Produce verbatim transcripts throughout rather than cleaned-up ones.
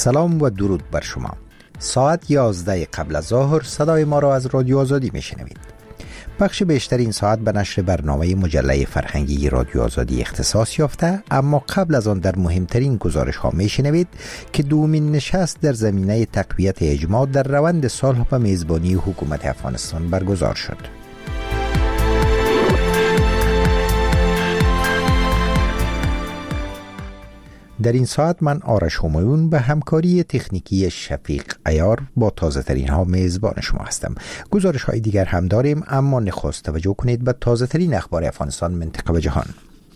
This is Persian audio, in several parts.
سلام و درود بر شما. ساعت یازده قبل از ظهر صدای ما را از رادیو آزادی میشنوید. بخش بیشتر این ساعت به نشر برنامه مجله فرهنگی رادیو آزادی اختصاص یافته، اما قبل از آن در مهمترین گزارش ها میشنوید که دومین نشست در زمینه تقویت اجماع در روند صلح به میزبانی حکومت افغانستان برگزار شد. در این ساعت من آرش همایون به همکاری تکنیکی شفیق عیار با تازه ترین ها میزبان شما هستم. گزارش های دیگر هم داریم، اما نخست توجه کنید به تازه ترین اخبار افغانستان، منطقه و جهان.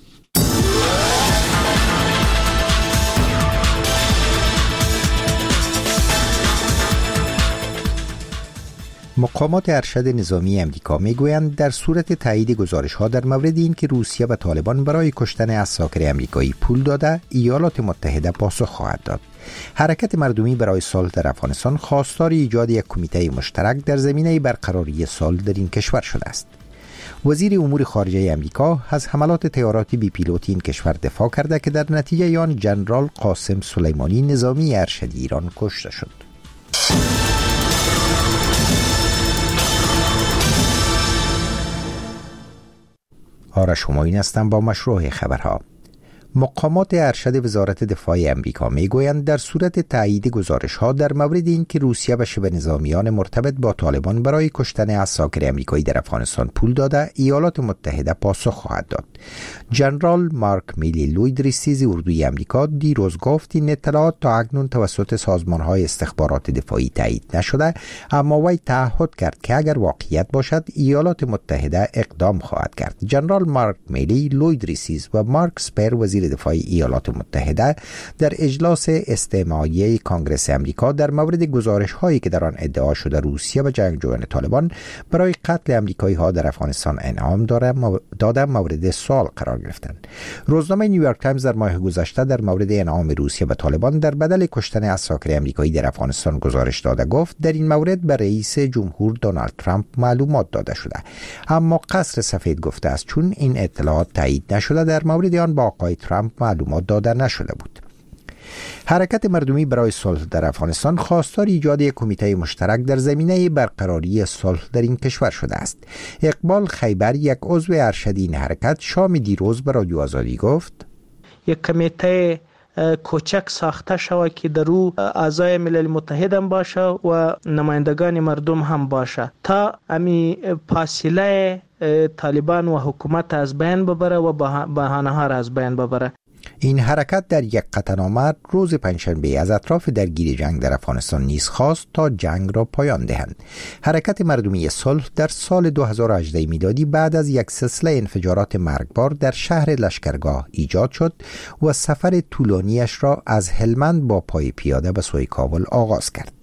مقامات ارشد نظامی امریکا میگویند در صورت تایید گزارش‌ها در مورد این که روسیه به طالبان برای کشتن عساکر امریکایی پول داده، ایالات متحده پاسخ خواهد داد. حرکت مردمی برای صلح در افغانستان خواستار ایجاد یک کمیته مشترک در زمینه برقراری صلح در این کشور شده است. وزیر امور خارجه امریکا از حملات طیارات بی پیلوت این کشور دفاع کرده که در نتیجه آن ژنرال قاسم سلیمانی نظامی ارشد ایران کشته شد. آرش همایون هستم با مشروع خبرها. مقامات ارشد وزارت دفاع امریکا میگویند در صورت تایید گزارش‌ها در مورد اینکه روسیه به شبه نظامیان مرتبط با طالبان برای کشتن عساکر امریکایی در افغانستان پول داده، ایالات متحده پاسخ خواهد داد. ژنرال مارک میلی لوید ریسیز اردوی امریکا دیروز گفت این اطلاعات تا اکنون توسط سازمان‌های استخبارات دفاعی تایید نشده، اما وی تعهد کرد که اگر واقعیت باشد ایالات متحده اقدام خواهد کرد. ژنرال مارک میلی لوید ریسیز و مارک اسپر وزیر دفاع ایالات متحده در اجلاس استماعیه کانگرس امریکا در مورد گزارش هایی که در آن ادعا شده روسیه و جنگجویان طالبان برای قتل امریکایی ها در افغانستان انعام دادن مورد سوال قرار گرفتند. روزنامه نیویورک تایمز در ماه گذشته در مورد انعام روسیه به طالبان در بدل کشتن عساکر امریکایی در افغانستان گزارش داده گفت در این مورد به رئیس جمهور دونالد ترامپ معلومات داده شده، اما قصر سفید گفته است چون این اطلاعات تایید نشده در مورد آن با آقای ترامپ معلومات داده نشده بود. حرکت مردمی برای صلح در افغانستان خواستار ایجاد یک کمیته مشترک در زمینه برقراری صلح در این کشور شده است. اقبال خیبر، یک عضو ارشد این حرکت، شام دیروز به رادیو آزادی گفت یک کمیته کوچک ساخته شود که در او اعضای ملل متحد هم باشه و نمایندگان مردم هم باشه تا امی فاصله طالبان و حکومت از بین ببره و بهانه ها را از بین ببره. این حرکت در یک قطعنامه روز پنجشنبه از اطراف درگیری جنگ در افغانستان نیز خواست تا جنگ را پایان دهند. حرکت مردمی صلح در سال دو هزار و هجده میلادی بعد از یک سلسله انفجارات مرگبار در شهر لشکرگاه ایجاد شد و سفر طولانیش را از هلمند با پای پیاده به سوی کابل آغاز کرد.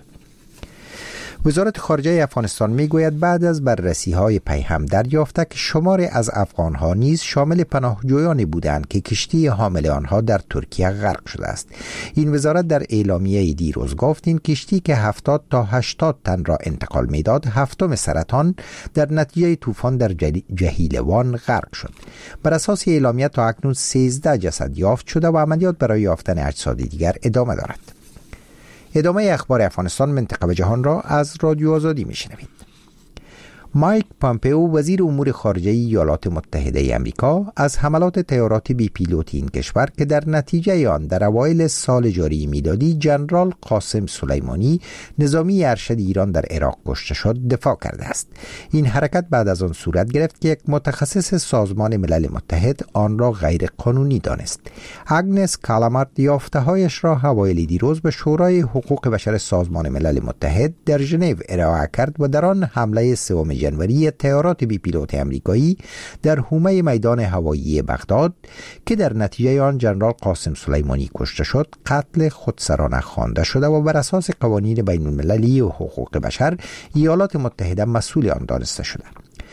وزارت خارجه افغانستان میگوید بعد از بررسی‌های پیهم دریافته که شماری از افغان‌ها نیز شامل پناهجویانی بودند که کشتی حامل آنها در ترکیه غرق شده است. این وزارت در اعلامیه دیروز گفت این کشتی که هفتاد تا هشتاد تن را انتقال میداد هفتم سرطان در نتیجه طوفان در جهیلوان غرق شد. بر اساس اعلامیه تا اکنون سیزده جسد یافت شده و عملیات برای یافتن اجساد دیگر ادامه دارد. ادامه اخبار افغانستان، منطقه و جهان را از رادیو آزادی میشنوید. مایک پامپئو، وزیر امور خارجه ایالات متحده امریکا، از حملات طیارات بی پیلوت این کشور که در نتیجه آن در اوایل سال جاری میلادی ژنرال قاسم سلیمانی نظامی ارشد ایران در عراق کشته شد دفاع کرده است. این حرکت بعد از آن صورت گرفت که یک متخصص سازمان ملل متحد آن را غیر قانونی دانست. اگنس کالامارت یافته‌هایش را اوایل دیروز به شورای حقوق بشر سازمان ملل متحد در ژنو ارائه کرد و در آن حمله سوم جنوری طیارات بی پیلوت امریکایی در حومه میدان هوایی بغداد که در نتیجه آن ژنرال قاسم سلیمانی کشته شد قتل خودسرانه خوانده شده و بر اساس قوانین بین المللی و حقوق بشر ایالات متحده مسئول آن دانسته شده.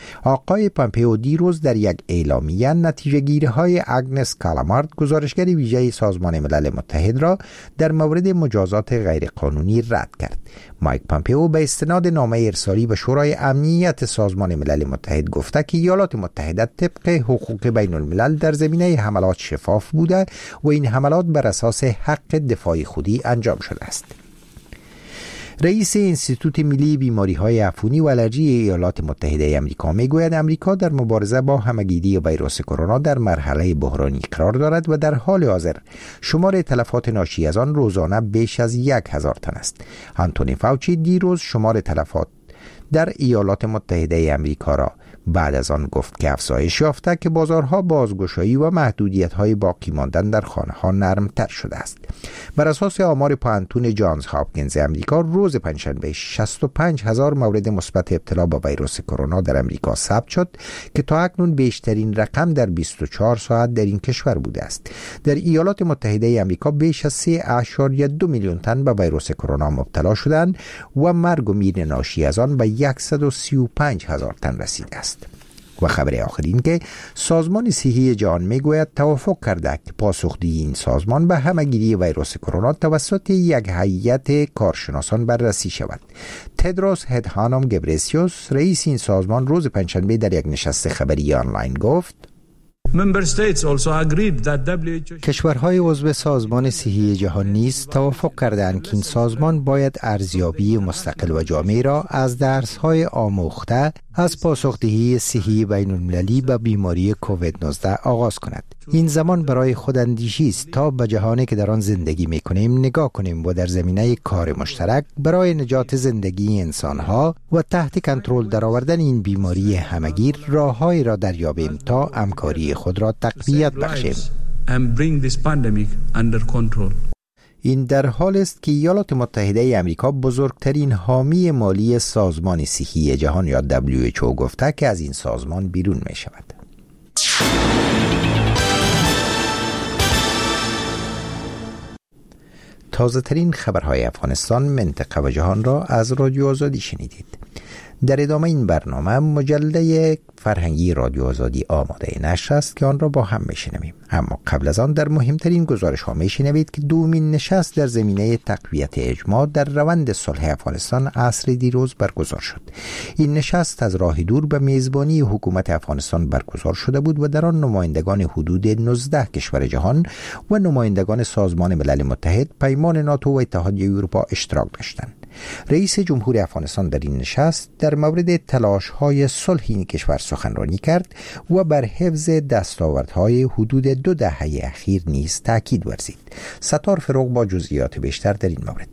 آقای پامپئو دیروز در یک اعلامیه نتیجه گیری های آگنس کالامارد گزارشگر ویژه سازمان ملل متحد را در مورد مجازات غیرقانونی رد کرد. مایک پامپئو به استناد نامه ارسالی به شورای امنیت سازمان ملل متحد گفته که ایالات متحده طبق حقوق بین الملل در زمینه حملات شفاف بوده و این حملات بر اساس حق دفاع خودی انجام شده است. رئیس انستیتوت ملی بیماری‌های عفونی و آلرژی ایالات متحده آمریکا میگوید آمریکا در مبارزه با همه‌گیری ویروس کرونا در مرحله بحرانی قرار دارد و در حال حاضر شمار تلفات ناشی از آن روزانه بیش از یک هزار تن است. آنتونی فاوچی دیروز شمار تلفات در ایالات متحده آمریکا را بعد از آن گفت که افزایش یافته که بازارها بازگشایی و محدودیت‌های باقی ماندن در خانه‌ها نرم‌تر شده است. بر اساس آمار پانتون جانز هاپکینز امریکا روز پنجشنبه شصت و پنج هزار مورد مثبت ابتلا با ویروس کرونا در امریکا ثبت شد که تا اکنون بیشترین رقم در بیست و چهار ساعت در این کشور بوده است. در ایالات متحده آمریکا بیش از سه اشاریه دو میلیون تن به ویروس کرونا مبتلا شدند و مرگ و میر ناشی از آن به صد و سی و پنج هزار تن رسیده است. و خبر آخرین که سازمان صحی جهان میگوید توافق کرده که پاسخگویی این سازمان به همه‌گیری ویروس کرونا توسط یک هیئت کارشناسان بررسی شود. تدروس ادهانوم گبرسیوس رئیس این سازمان روز پنجشنبه در یک نشست خبری آنلاین گفت کشورهای عضو سازمان صحی جهان نیز توافق کردند که این سازمان باید ارزیابی مستقل و جامع را از درس‌های آموخته از پاسخدهی صحی بین المللی به بیماری کووید نوزده آغاز کند. این زمان برای خوداندیشی است تا به جهانی که در آن زندگی می‌کنیم نگاه کنیم و در زمینه کار مشترک برای نجات زندگی انسان‌ها و تحت کنترل درآوردن این بیماری همه‌گیر راه‌هایی را دریابیم تا همکاری خود را تقویت بخشیم. این در حال است که ایالات متحده آمریکا بزرگترین حامی مالی سازمان صحی جهان یا دبلیو اچ او گفته که از این سازمان بیرون می شود. تازه ترین خبرهای افغانستان، منطقه و جهان را از رادیو آزادی شنیدید. در ادامه این برنامه مجله فرهنگی رادیو آزادی آماده نشر است که آن را با هم میشنویم. اما قبل از آن در مهمترین گزارش ها میشنوید که دومین نشست در زمینه تقویت اجماع در روند صلح افغانستان عصر دیروز برگزار شد. این نشست از راه دور به میزبانی حکومت افغانستان برگزار شده بود و در آن نمایندگان حدود نوزده کشور جهان و نمایندگان سازمان ملل متحد، پیمان ناتو و اتحادیه اروپا اشتراک داشتند. رئیس جمهور افغانستان در این نشست در مورد تلاش‌های صلح این کشور سخنرانی کرد و بر حفظ دستاوردهای حدود دو دهه اخیر نیز تاکید ورزید. ستار فروغ با جزئیات بیشتر در این مورد.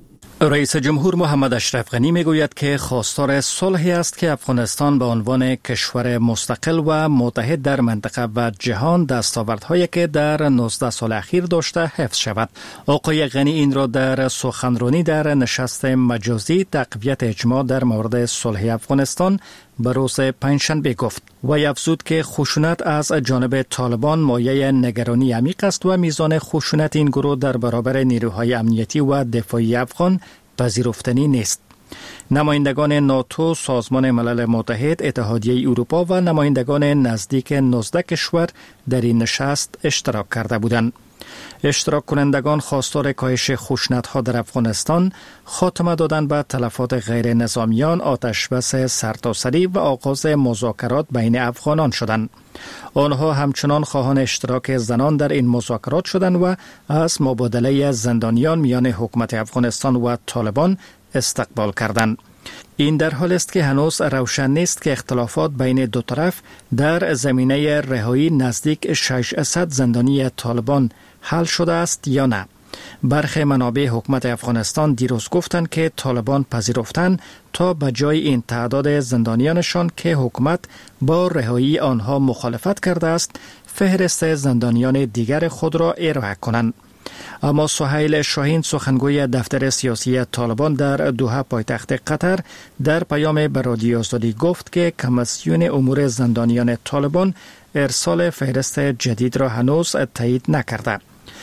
رئیس جمهور محمد اشرف غنی میگوید که خواستار صلحی است که افغانستان به عنوان کشور مستقل و متحد در منطقه و جهان دستاوردهایی که در نوزده سال اخیر داشته حفظ شود. آقای غنی این را در سخنرانی در نشست مجازی تقویت اجماع در مورد صلح افغانستان به روز پنجشنبه گفت و افزود که خشونت از جانب طالبان مایه نگرانی عمیق است و میزان خشونت این گروه در برابر نیروهای امنیتی و دفاعی افغان پذیرفتنی نیست. نمایندگان ناتو، سازمان ملل متحد، اتحادیه اروپا و نمایندگان نزدیک نوزده کشور در این نشست اشتراک کرده بودند. اشتراک کنندگان خواستار کاهش خشونت‌ها در افغانستان، خاتمه دادن به تلفات غیر نظامیان، آتش بس سرتاسری و آغاز مذاکرات بین افغانان شدند. آنها همچنان خواهان اشتراک زنان در این مذاکرات شدند و از مبادله زندانیان میان حکومت افغانستان و طالبان استقبال کردند. این در حال است که هنوز روشن نیست که اختلافات بین دو طرف در زمینه رهایی نزدیک ششصد زندانی طالبان حل شده است یا نه. برخی منابع حکومت افغانستان دیروز گفتند که طالبان پذیرفتند تا به جای این تعداد زندانیانشان که حکومت با رهایی آنها مخالفت کرده است، فهرست زندانیان دیگر خود را ارائه کنند. اما سهیل شاهین، سخنگوی دفتر سیاسی طالبان در دوحه پایتخت قطر، در پیام به رادیو آزادی گفت که کمیسیون امور زندانیان طالبان ارسال فهرست جدید را هنوز تایید نکرده.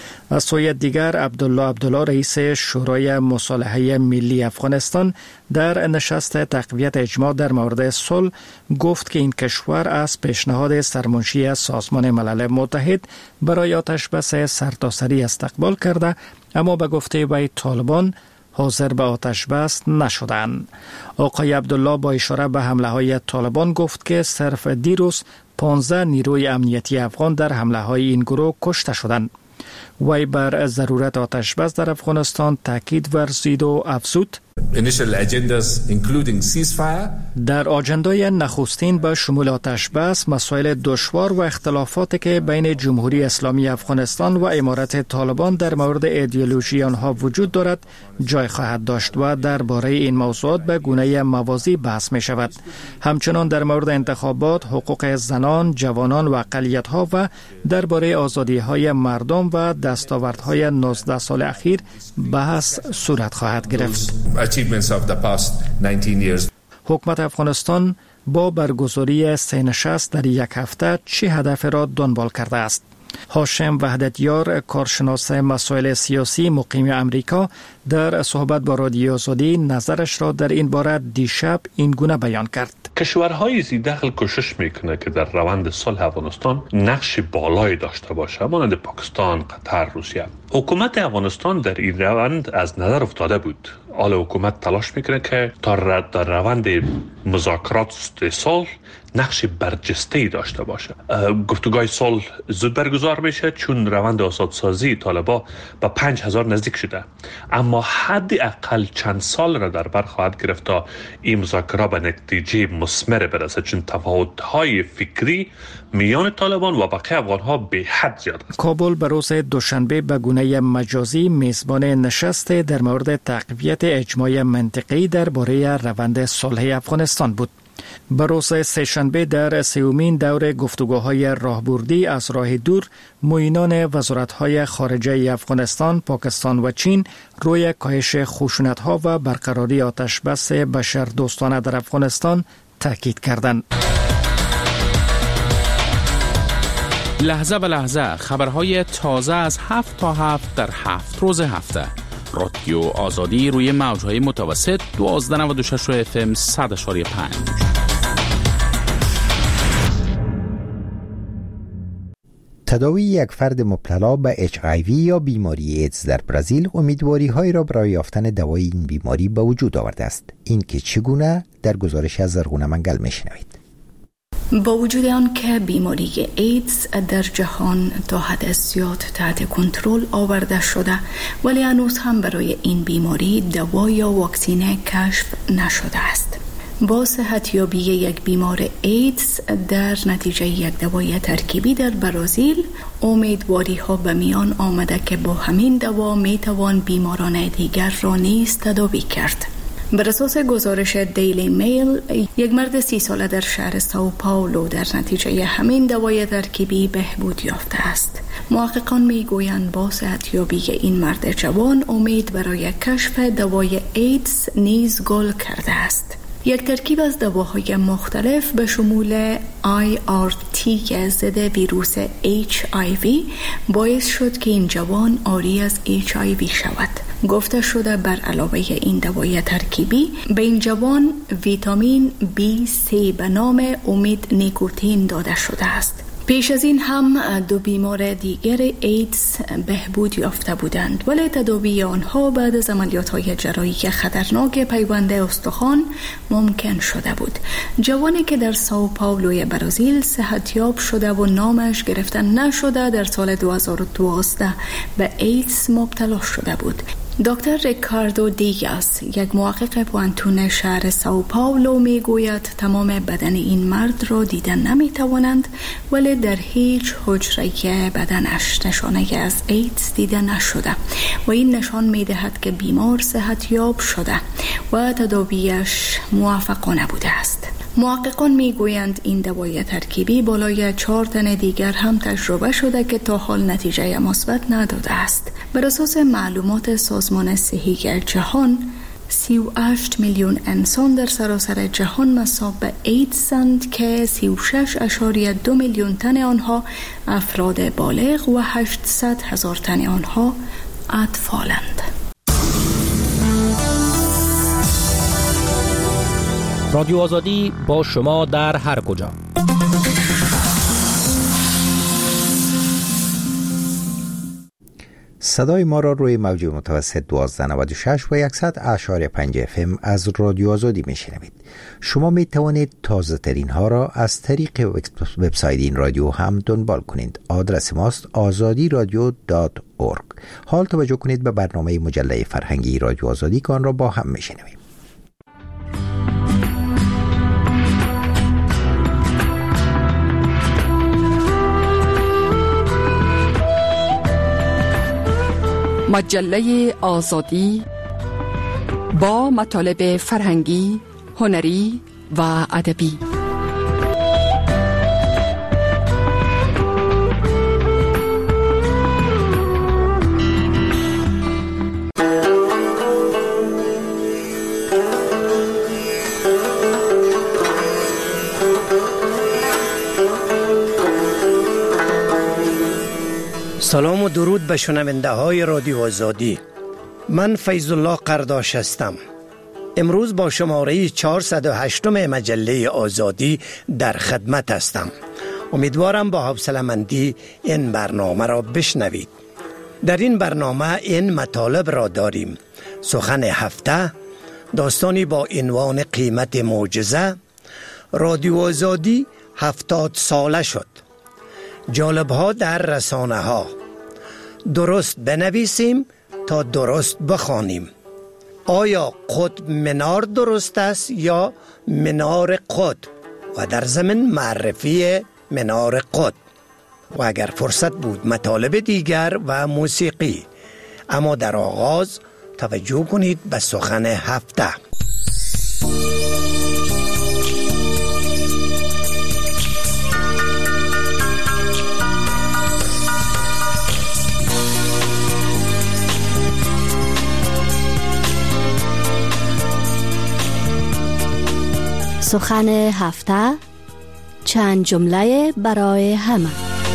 از سوی دیگر عبدالله عبدالله رئیس شورای مصالحه ملی افغانستان در نشست تقویت اجماع در مورد صلح گفت که این کشور از پیشنهاد سرمنشی سازمان ملل متحد برای آتشبس سرتاسری استقبال کرده، اما به گفته وی طالبان حاضر به آتشبس نشدند. آقای عبدالله با اشاره به حمله های طالبان گفت که صرف دیروز پانزده نیروی امنیتی افغان در حمله های این گروه کشته شدند. وی بر ضرورت آتشبس در افغانستان تاکید ورزید و افزود در آجندای نخستین به شمول آتشبس مسائل دشوار و اختلافاتی که بین جمهوری اسلامی افغانستان و امارت طالبان در مورد ایدئولوژی آنها وجود دارد جای خواهد داشت و درباره این موضوعات به گونه موازی بحث می شود. همچنان در مورد انتخابات، حقوق زنان، جوانان و اقلیت‌ها و درباره آزادی‌های مردم و دستاوردهای نوزده سال اخیر بحث صورت خواهد گرفت. حکومت افغانستان با برگزاری سه نشست در یک هفته چه هدف را دنبال کرده است؟ هاشم وحدتیار، کارشناس مسائل سیاسی مقیم امریکا، در صحبت با رادیو آزادی نظرش را در این باره دیشب این گونه بیان کرد. کشورهای ذی‌دخل کوشش میکنه که در روند صلح افغانستان نقش بالایی داشته باشه، مانند پاکستان، قطر، روسیه. حکومت افغانستان در این روند از نظر افتاده بود. حالا حکومت تلاش میکنه که تا در روند مذاکرات صلح نقش برجسته‌ای داشته باشه. گفتگوهای صلح زود برگزار میشه چون روند آزادسازی طالبان به پنج هزار نزدیک شده، اما حداقل چند سال را در بر خواهد گرفت تا این مذاکرات به نتیجه مثمر برسه، چون تفاوت‌های فکری میان طالبان و بقیه افغان‌ها به حد زیاد است. کابل به روز دوشنبه به گونه مجازی میزبان نشست در مورد تقویت اجماع منطقه‌ای درباره روند صلح افغانستان بود. به روز سه‌شنبه در سومین دور گفتگوهای راهبردی از راه دور، معینان وزارت‌های خارجه افغانستان، پاکستان و چین روی کاهش خشونت‌ها و برقراری آتشبس بشردوستانه در افغانستان تاکید کردند. لحظه به لحظه خبرهای تازه از هفت تا هفت در هفت روز هفته. رادیو آزادی روی موجهای متوسط دوازده نود و شش اف ام صد اشاری پنج. تداوی یک فرد مبتلا به اچ آی وی یا بیماری ایدز در برزیل امیدواری های را برای یافتن دوای این بیماری به وجود آورده است. این که چگونه در گزارش از زرغونه منگل میشنوید. با وجود آن که بیماری ایدز در جهان تا حد زیاد تحت کنترل آورده شده، ولی هنوز هم برای این بیماری دوا یا واکسینه کشف نشده است. با صحتیابی یک بیمار ایدز در نتیجه یک دوای ترکیبی در برزیل، امیدواری ها به میان آمده که با همین دوا می توان بیماران دیگر را نیز تداوی کرد. بر اساس گزارش دیلی میل، یک مرد سی ساله در شهر ساو پائولو در نتیجه همین دوای ترکیبی بهبود یافته است. محققان میگویند با صحتیابی این مرد جوان امید برای کشف دوای ایدز نیز گل کرده است. یک ترکیب از دواهای مختلف به شمول آی آر تی که ضد ویروس اچ آی وی باعث شد که این جوان عاری از اچ آی وی شود. گفته شده بر علاوه این دوای ترکیبی به این جوان ویتامین بی سی به نام امید نیکوتین داده شده است. پیش از این هم دو بیمار دیگر ایدز بهبود یافته بودند، ولی تداوی آنها بعد از عملیات‌های جراحی خطرناک پیوند استخوان ممکن شده بود. جوانی که در ساو پائولوی برزیل صحتیاب شده و نامش گرفته نشده در سال دو هزار و دوازده به ایدز مبتلا شده بود. دکتر ریکاردو دیاز، یک محقق پوانتون شهر ساو پائولو، میگوید تمام بدن این مرد را دیدن نمی توانند، ولی در هیچ حجره بدنش نشانه از ایدز دیده نشده و این نشان می دهد که بیمار صحتیاب شده و تداویش موفقانه بوده است. محققان میگویند این دوای ترکیبی بالای چهار تن دیگر هم تجربه شده که تا حال نتیجه مثبت نداده است. بر اساس معلومات سازمان صحی جهان، سی و هشت میلیون انسان در سراسر جهان مصاب به ایدزند که سی و شش اشاریه دو میلیون تن آنها افراد بالغ و هشتصد هزار تن آنها اطفالند. رادیو آزادی با شما در هر کجا. صدای ما را روی موج متوسط دوازده نود و شش و صد اشاری پنج اف ام از رادیو آزادی میشنوید. شما می توانید تازه ترین ها را از طریق وبسایت این رادیو هم دنبال کنید. آدرس ماست آزادی رادیو دات اورگ. حال توجه کنید به برنامه مجله فرهنگی رادیو آزادی که آن را با هم میشنویم. مجله آزادی با مطالب فرهنگی، هنری و ادبی. سلام و درود به شنونده های رادیو آزادی. من فیض الله قرداش هستم. امروز با شماره چهارصد و هشت مجله آزادی در خدمت هستم. امیدوارم با حوصله‌مندی این برنامه را بشنوید. در این برنامه این مطالب را داریم: سخن هفته، داستانی با عنوان قیمت معجزه، رادیو آزادی هفتاد ساله شد، جالب‌ها در رسانه ها، درست بنویسیم تا درست بخوانیم، آیا قطب منار درست است یا منار قطب، و در ضمن معرفی منار قطب، و اگر فرصت بود مطالب دیگر و موسیقی. اما در آغاز توجه کنید به سخن هفته. سخن هفته، چند جمله برای همه.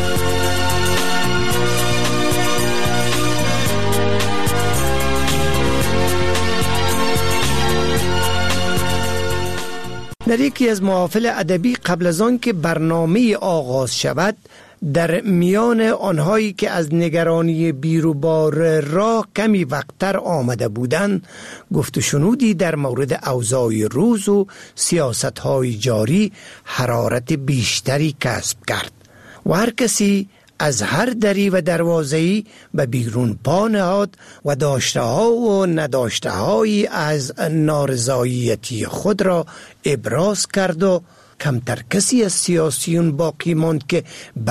در یکی از محافل ادبی قبل از آن که برنامه آغاز شود، در میان آنهایی که از نگرانی بیروبار راه کمی وقتر آمده بودند، گفت و شنودی در مورد اوضاع روز و سیاست‌های جاری حرارت بیشتری کسب کرد و هر کسی از هر دری و دروازه‌ای به بیرون پا نهاد و داشته ها و نداشته هایی از نارضایتی خود را ابراز کرد و کمتر کسی از سیاسیون باقی ماند که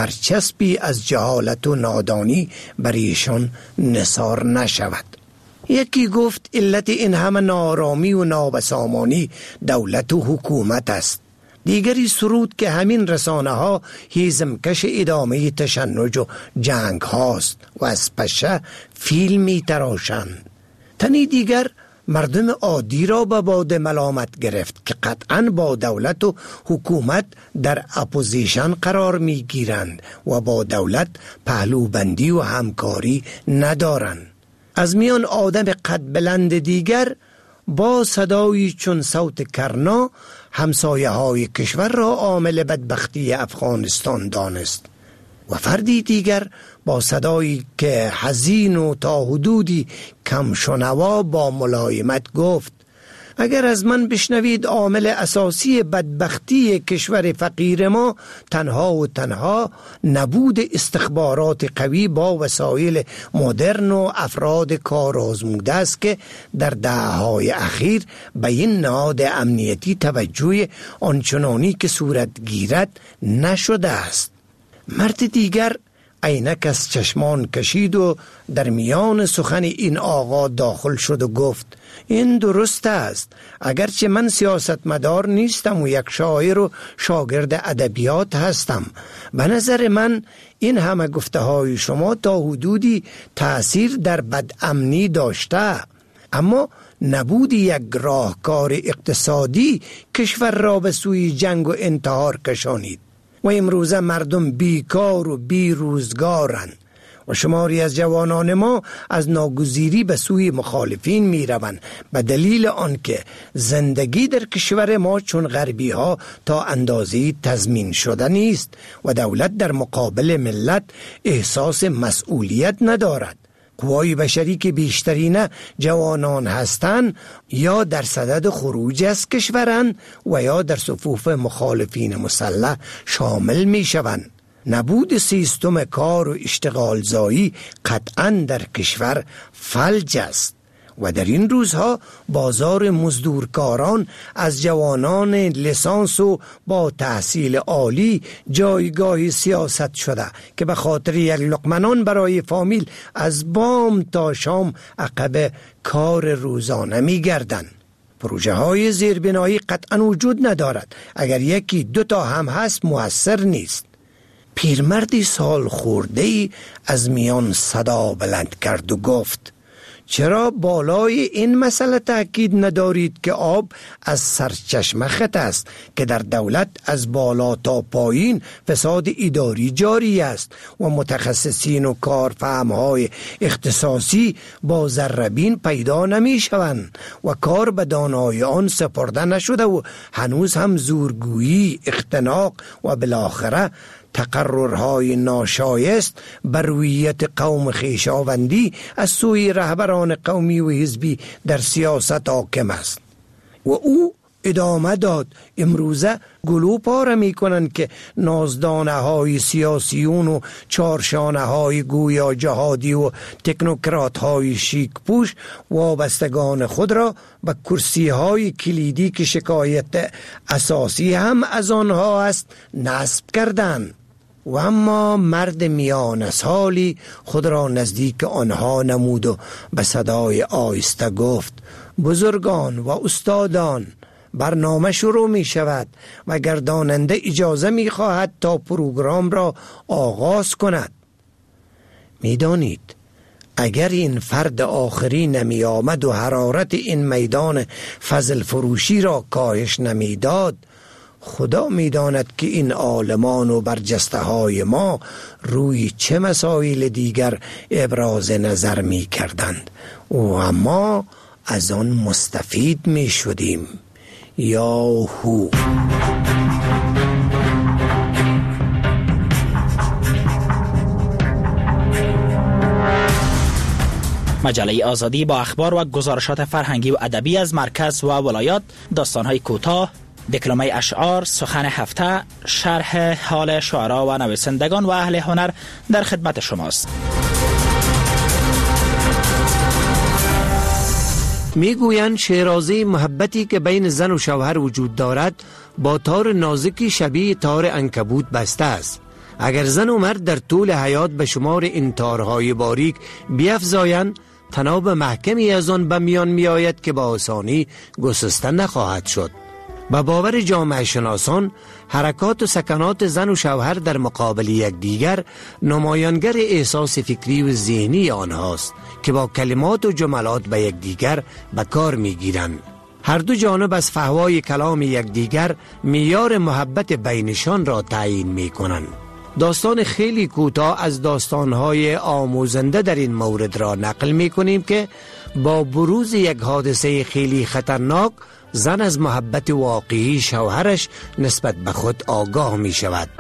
برچسبی از جهالت و نادانی بریشان نثار نشود. یکی گفت علت این همه نارامی و نابسامانی دولت و حکومت است. دیگری سرود که همین رسانه ها هیزمکش ادامه تشنج و جنگ هاست و از پشه فیلمی تراشند. تنی دیگر مردم عادی را به باد ملامت گرفت که قطعاً با دولت و حکومت در اپوزیشن قرار می گیرند و با دولت پهلوبندی و همکاری ندارند. از میان آدم قد بلند دیگر با صدایی چون صوت کرنا همسایه های کشور را عامل بدبختی افغانستان دانست و فردی دیگر با صدایی که حزین و تا حدودی کم شنوا با ملایمت گفت: اگر از من بشنوید عامل اساسی بدبختی کشور فقیر ما تنها و تنها نبود استخبارات قوی با وسایل مدرن و افراد کار آزموده است که در دهه‌های اخیر به این نهاد امنیتی توجه آنچنانی که صورت گیرد نشده است. مرد دیگر عینک از چشمان کشید و در میان سخن این آقا داخل شد و گفت: این درست است، اگرچه من سیاستمدار نیستم و یک شاعر و شاگرد ادبیات هستم. به نظر من این همه گفته های شما تا حدودی تأثیر در بدامنی داشته، اما نبود یک راهکار اقتصادی کشور را به سوی جنگ و انتحار کشانید و امروزه مردم بیکار و بی روزگارند و شماری از جوانان ما از ناگزیری به سوی مخالفین می روند به دلیل آنکه زندگی در کشور ما چون غربی ها تا اندازه‌ای تضمین شده نیست و دولت در مقابل ملت احساس مسئولیت ندارد. قوای بشری که بیشترین جوانان هستند یا در صدد خروج از کشورند و یا در صفوف مخالفین مسلح شامل می شوند. نبود سیستم کار و اشتغال زایی قطعاً در کشور فلج است و در این روزها بازار مزدورکاران از جوانان لیسانس و با تحصیل عالی جایگاه سیاست شده که به خاطر یک لقمه نان برای فامیل از بام تا شام عقب کار روزانه می گردند. پروژه های زیربنایی قطعاً وجود ندارد، اگر یکی دو تا هم هست مؤثر نیست. پیرمردی سال خورده‌ای از میان صدا بلند کرد و گفت: چرا بالای این مسئله تأکید ندارید که آب از سرچشمه خط است که در دولت از بالا تا پایین فساد اداری جاری است و متخصصین و کارفهمهای اختصاصی با ذره‌بین پیدا نمی شوند و کار به دانای آن سپرده نشده و هنوز هم زورگویی، اختناق و بالاخره تقررهای ناشایست بر رویت قوم خویشاوندی از سوی رهبران قومی و حزبی در سیاست حاکم است. و او ادامه داد: امروزه گلو پاره می کنند که نازدانه های سیاسیون و چارشانه های گویا جهادی و تکنوکرات های شیک پوش وابستگان خود را به کرسی های کلیدی که شکایت اساسی هم از آنها است نصب کردند. و اما مرد میان سالی خود را نزدیک آنها نمود و به صدای آهسته گفت: بزرگان و استادان، برنامه شروع می شود و گرداننده اجازه می خواهد تا پروگرام را آغاز کند. می دانید اگر این فرد آخری نمی آمد و حرارت این میدان فضل فروشی را کاهش نمی داد، خدا می داند که این عالمان و برجسته های ما روی چه مسائل دیگر ابراز نظر می کردند و اما از آن مستفید می شدیم. یاهو. مجله آزادی با اخبار و گزارشات فرهنگی و ادبی از مرکز و ولایات، داستان‌های کوتاه، دکلمه اشعار، سخن هفته، شرح حال شعرا و نویسندگان و اهل هنر در خدمت شماست. میگویند شیرازه محبتی که بین زن و شوهر وجود دارد با تار نازکی شبیه تار عنکبوت بسته است. اگر زن و مرد در طول حیات به شمار این تارهای باریک بیفزایند، تناب محکمی از آن به میان می آید که با آسانی گسسته نخواهد شد. به باور جامعه شناسان، حرکات و سکنات زن و شوهر در مقابل یکدیگر نمایانگر احساس فکری و ذهنی آنهاست که با کلمات و جملات به یکدیگر به کار میگیرند. هر دو جانب از فحوای کلام یکدیگر معیار محبت بینشان را تعیین میکنند. داستان خیلی کوتاه از داستانهای آموزنده در این مورد را نقل میکنیم که با بروز یک حادثه خیلی خطرناک، زن از محبت واقعی شوهرش نسبت به خود آگاه می شود.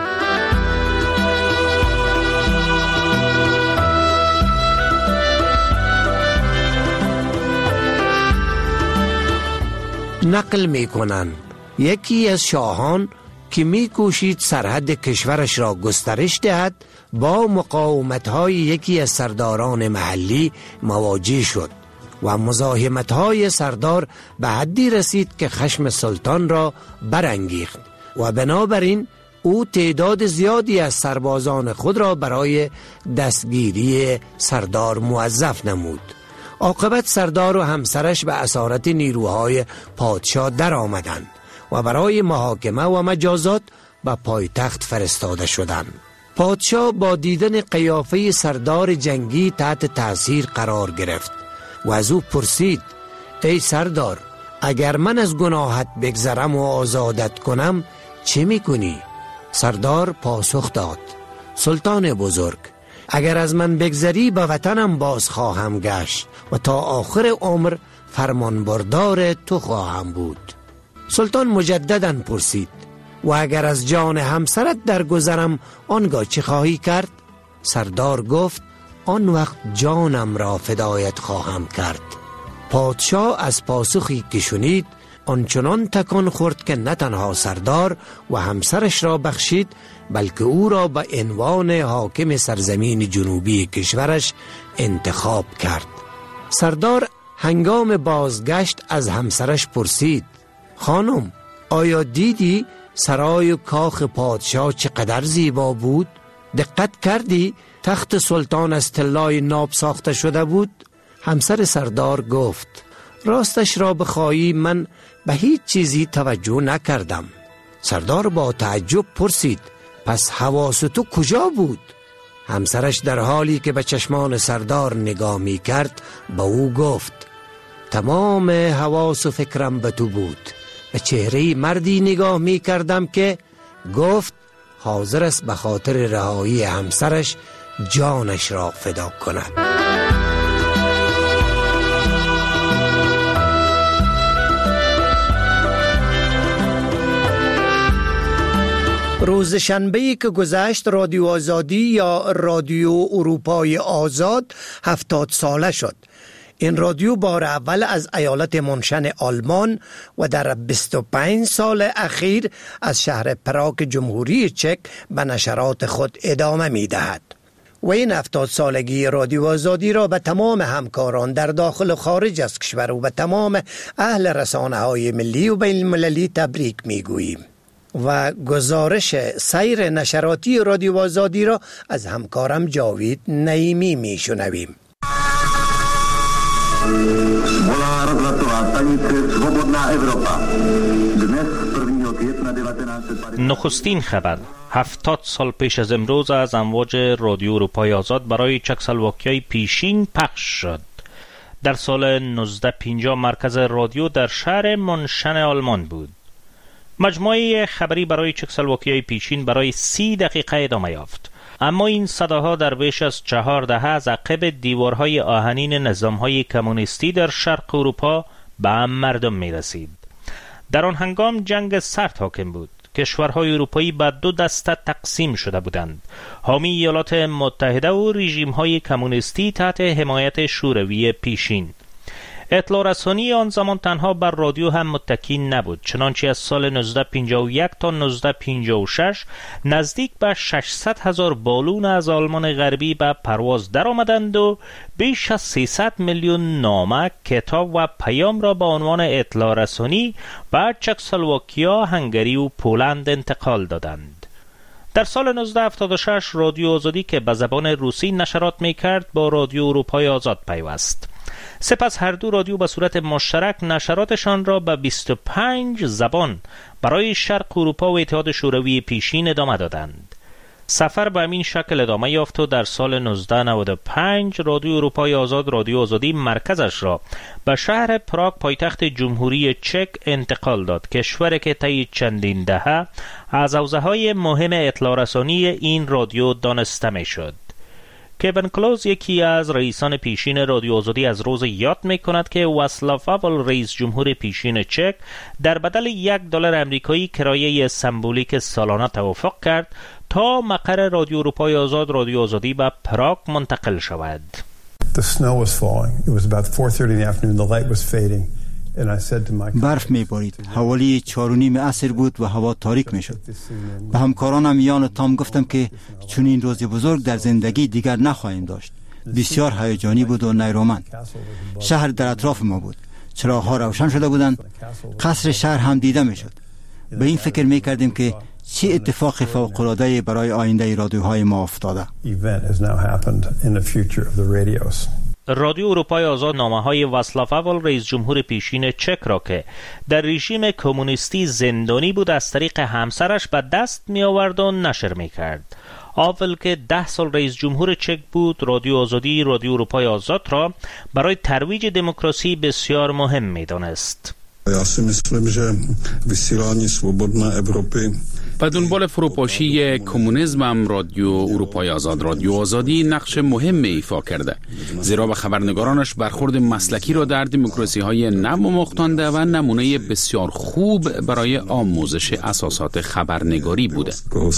نقل می کنند یکی از شاهان که می کوشید سرحد کشورش را گسترش دهد با مقاومت‌های یکی از سرداران محلی مواجه شد و مزاحمت‌های سردار به حدی رسید که خشم سلطان را برانگیخت و بنابراین او تعداد زیادی از سربازان خود را برای دستگیری سردار موظف نمود. عاقبت سردار و همسرش به اسارت نیروهای پادشاه در آمدند و برای محاکمه و مجازات به پایتخت فرستاده شدند. پادشاه با دیدن قیافه سردار جنگی تحت تاثیر قرار گرفت و از او پرسید: ای سردار، اگر من از گناهت بگذرم و آزادت کنم چه میکنی؟ سردار پاسخ داد: سلطان بزرگ، اگر از من بگذری به وطنم باز خواهم گشت و تا آخر عمر فرمانبردار تو خواهم بود. سلطان مجددا پرسید: و اگر از جان همسرت درگذرم آنگاه چه خواهی کرد؟ سردار گفت: آن وقت جانم را فدایت خواهم کرد. پادشاه از پاسخی که شنید آنچنان تکان خورد که نه تنها سردار و همسرش را بخشید، بلکه او را به عنوان حاکم سرزمین جنوبی کشورش انتخاب کرد. سردار هنگام بازگشت از همسرش پرسید: خانم، آیا دیدی سرای و کاخ پادشاه چقدر زیبا بود؟ دقت کردی تخت سلطان از طلای ناب ساخته شده بود؟ همسر سردار گفت: راستش را بخواهی من به هیچ چیزی توجه نکردم. سردار با تعجب پرسید: پس حواس تو کجا بود؟ همسرش در حالی که به چشمان سردار نگاه می کرد با او گفت: تمام حواس و فکرم به تو بود. به چهره مردی نگاه می کردم که گفت حاضر است به خاطر رهایی همسرش جانش را فدا کند. روز شنبه‌ای که گذشت رادیو آزادی یا رادیو اروپای آزاد هفتاد ساله شد. این رادیو بار اول از ایالت منشن آلمان و در بیست و پنج سال اخیر از شهر پراگ جمهوری چک به نشرات خود ادامه می دهد. و این هفتاد سالگی رادیو آزادی را به تمام همکاران در داخل و خارج از کشور و به تمام اهل رسانه های ملی و بین المللی تبریک می گوییم. و گزارش سیر نشراتی رادیو آزادی را از همکارم جاوید نعیمی می شنویم. نخستین خبر: هفتاد سال پیش از امروز از امواج رادیو اروپای آزاد برای چکسلواکیای پیشین پخش شد. در سال نوزده پنجاه مرکز رادیو در شهر منشن آلمان بود. مجموعه خبری برای چکسلواکیای پیشین برای سی دقیقه ادامه یافت، اما این صداها در بیش از چهار دهه از عقب دیوارهای آهنین نظامهای کمونیستی در شرق اروپا به مردم می رسید. در آن هنگام جنگ سرد حاکم بود. کشورهای اروپایی به دو دسته تقسیم شده بودند: حامی ایالات متحده و رژیم‌های کمونیستی تحت حمایت شوروی پیشین. اطلاع رسانی آن زمان تنها بر رادیو هم متکی نبود، چنانچه از سال نوزده پنجاه و یک تا نوزده پنجاه و شش نزدیک به ششصد هزار بالون از آلمان غربی به پرواز در آمدند و بیش از سیصد میلیون نامه، کتاب و پیام را به عنوان اطلاع رسانی به چکسلواکیا، هنگری و پولند انتقال دادند. در سال نوزده هفتاد و شش رادیو آزادی که به زبان روسی نشرات می کرد با رادیو اروپای آزاد پیوست. سپس هر دو رادیو به صورت مشترک نشراتشان را به بیست و پنج زبان برای شرق اروپا و اتحاد شوروی پیشین ادامه دادند. سفر به همین شکل ادامه یافت و در سال نوزده نود و پنج رادیو اروپای آزاد رادیو آزادی مرکزش را به شهر پراگ پایتخت جمهوری چک انتقال داد، کشوری که طی چندین دهه از حوزه‌های مهم اطلاع رسانی این رادیو دانسته می‌شد. کوین کلوز، یکی از رئیسان پیشین رادیو آزادی، از روز یاد می کند که واسلاو هاول، رئیس جمهور پیشین چک، در بدل یک دلار آمریکایی کرایه سمبولیک سالانه توافق کرد تا مقر رادیو اروپای آزاد رادیو آزادی به پراگ منتقل شود. The snow was falling. It was about four thirty in the afternoon. The light was fading. برف می بارید. حوالی چار و نیم عصر بود و هوا تاریک می شد. به همکارانم یان و تام گفتم که چون این روز بزرگ در زندگی دیگر نخواهیم داشت. بسیار هیجانی بود و نیرومند. شهر در اطراف ما بود. چراغ‌ها روشن شده بودند. قصر شهر هم دیده می شد. به این فکر می کردیم که چه اتفاق فوق‌العاده‌ای برای آینده رادیوهای ما افتاده. رادیو اروپای آزاد نامه‌های واسلاو هاول، رئیس جمهور پیشین چک، را که در رژیم کمونیستی زندانی بود از طریق همسرش به دست می آورد و نشر می کرد. آول که ده سال رئیس جمهور چک بود، رادیو آزادی، رادیو اروپای آزاد را برای ترویج دموکراسی بسیار مهم می‌دانست. Já si myslím, že vysílání svobodné Evropy و دنبال فروپاشی کمونیسم هم رادیو اروپای آزاد، رادیو آزادی نقش مهم ایفا کرده، زیرا به خبرنگارانش برخورد مسلکی را در دموکراسی های نو آموختانده و نمونه بسیار خوب برای آموزش اساسات خبرنگاری بوده.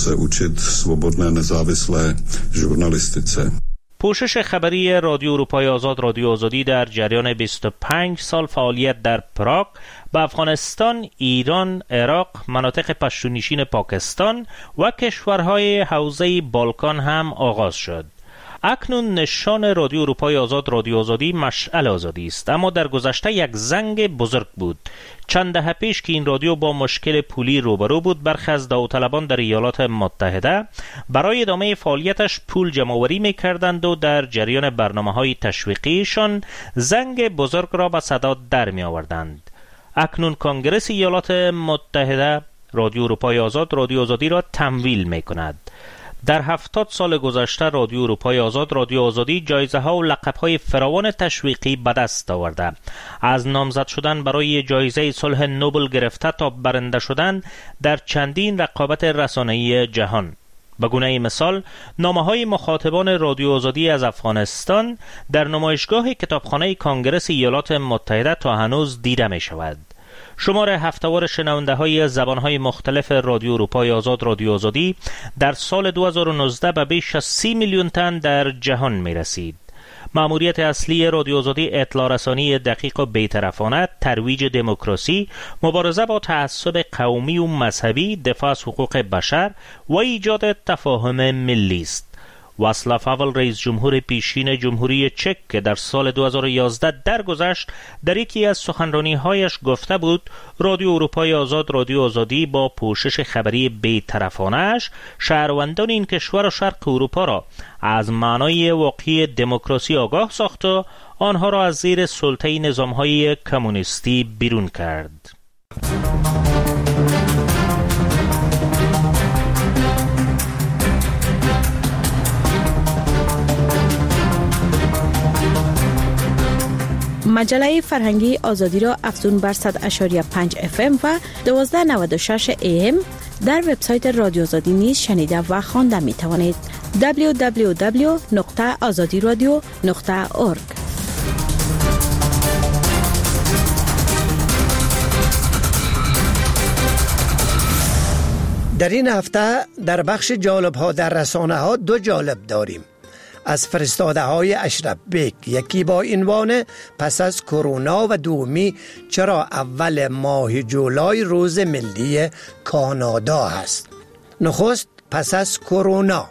پوشش خبری رادیو اروپای آزاد، رادیو آزادی در جریان بیست و پنج سال فعالیت در پراگ به افغانستان، ایران، عراق، مناطق پشتونشین پاکستان و کشورهای حوزه بالکان هم آغاز شد. اکنون نشان رادیو اروپای آزاد، رادیو آزادی مشعل آزادی است، اما در گذشته یک زنگ بزرگ بود. چند دهه پیش که این رادیو با مشکل پولی روبرو بود، برخی از داوطلبان در ایالات متحده برای ادامه فعالیتش پول جمع‌آوری می‌کردند و در جریان برنامه‌های تشویقیشان زنگ بزرگ را به صدا در می‌آوردند. اکنون کنگره ایالات متحده رادیو اروپای آزاد، رادیو آزادی را تمویل می‌کند. در هفتاد سال گذشته رادیو اروپای آزاد، رادیو آزادی جایزه ها و لقب های فراوان تشویقی به دست آورده. از نامزد شدن برای جایزه صلح نوبل گرفته تا برنده شدن در چندین رقابت رسانه‌ای جهان. به گونه مثال، نامه های مخاطبان رادیو آزادی از افغانستان در نمایشگاه کتابخانه کنگره ایالات متحده تا هنوز دیده می شود. شمار هفته‌وار شنونده های زبان های مختلف رادیو اروپای آزاد، رادیو آزادی در سال دو هزار و نوزده به بیش از سی میلیون تن در جهان می رسید. مأموریت اصلی رادیو آزادی اطلاع رسانی دقیق و بی‌طرفانه، ترویج دموکراسی، مبارزه با تعصب قومی و مذهبی، دفاع از حقوق بشر و ایجاد تفاهم ملی است. واصلاف هاول، رئیس جمهور پیشین جمهوری چک که در سال دو هزار و یازده درگذشت، در یکی از سخنرانی‌هایش گفته بود رادیو اروپای آزاد، رادیو آزادی با پوشش خبری بی‌طرفانه‌اش شهروندان این کشور و شرق اروپا را از معنای واقعی دموکراسی آگاه ساخت و آنها را از زیر سلطه نظام‌های کمونیستی بیرون کرد. مجله فرهنگی آزادی را افزون بر صد اشاری پنج اف ام و دوازده نود و شش ای ام در وبسایت رادیو آزادی نیز شنیده و خوانده می توانید. دبلیو دبلیو دبلیو نقطه آزادی رادیو نقطه اورگ. در این هفته در بخش جالب ها در رسانه ها دو جالب داریم. از فرستاده های اشرف بیگ، یکی با عنوان پس از کرونا و دومی چرا اول ماه جولای روز ملی کانادا هست. نخست پس از کرونا.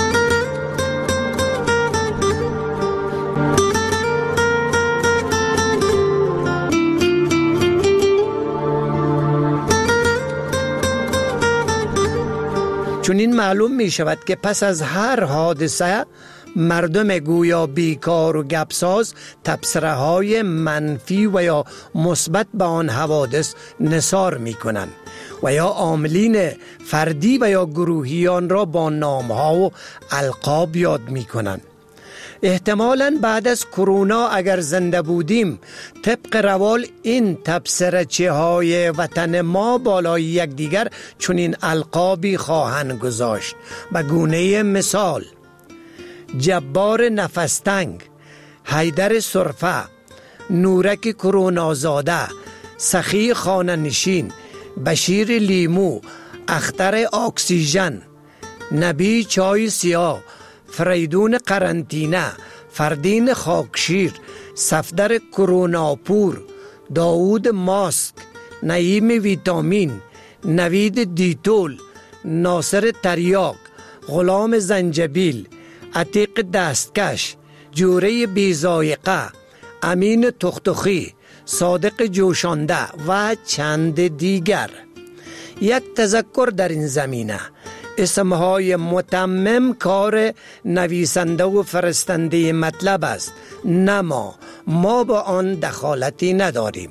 چون این معلوم می شود که پس از هر حادثه مردم گویا بیکار و گپساز تبصره های منفی و یا مثبت به آن حوادث نثار می کنند و یا عاملین فردی و یا گروهیان را با نامها و القاب یاد می کنند. احتمالاً بعد از کرونا اگر زنده بودیم طبق روال این تبصره‌چی های وطن ما بالای یکدیگر چون این القابی خواهند گذاشت. به گونه مثال جبار نفستنگ، حیدر سرفه، نورک کرونازاده، سخی خانه نشین، بشیر لیمو، اختر اکسیژن، نبی چای سیاه، فریدون قرنطینه، فردین خاکشیر، صفدر کروناپور، داود ماسک، نعیم ویتامین، نوید دیتول، ناصر تریاک، غلام زنجبیل، عتیق دستکش، جوره بیزایقه، امین تختخی، صادق جوشانده و چند دیگر. یک تذکر در این زمینه: اسمهای متمم کار نویسنده و فرستنده مطلب است، نه ما ما با آن دخالتی نداریم.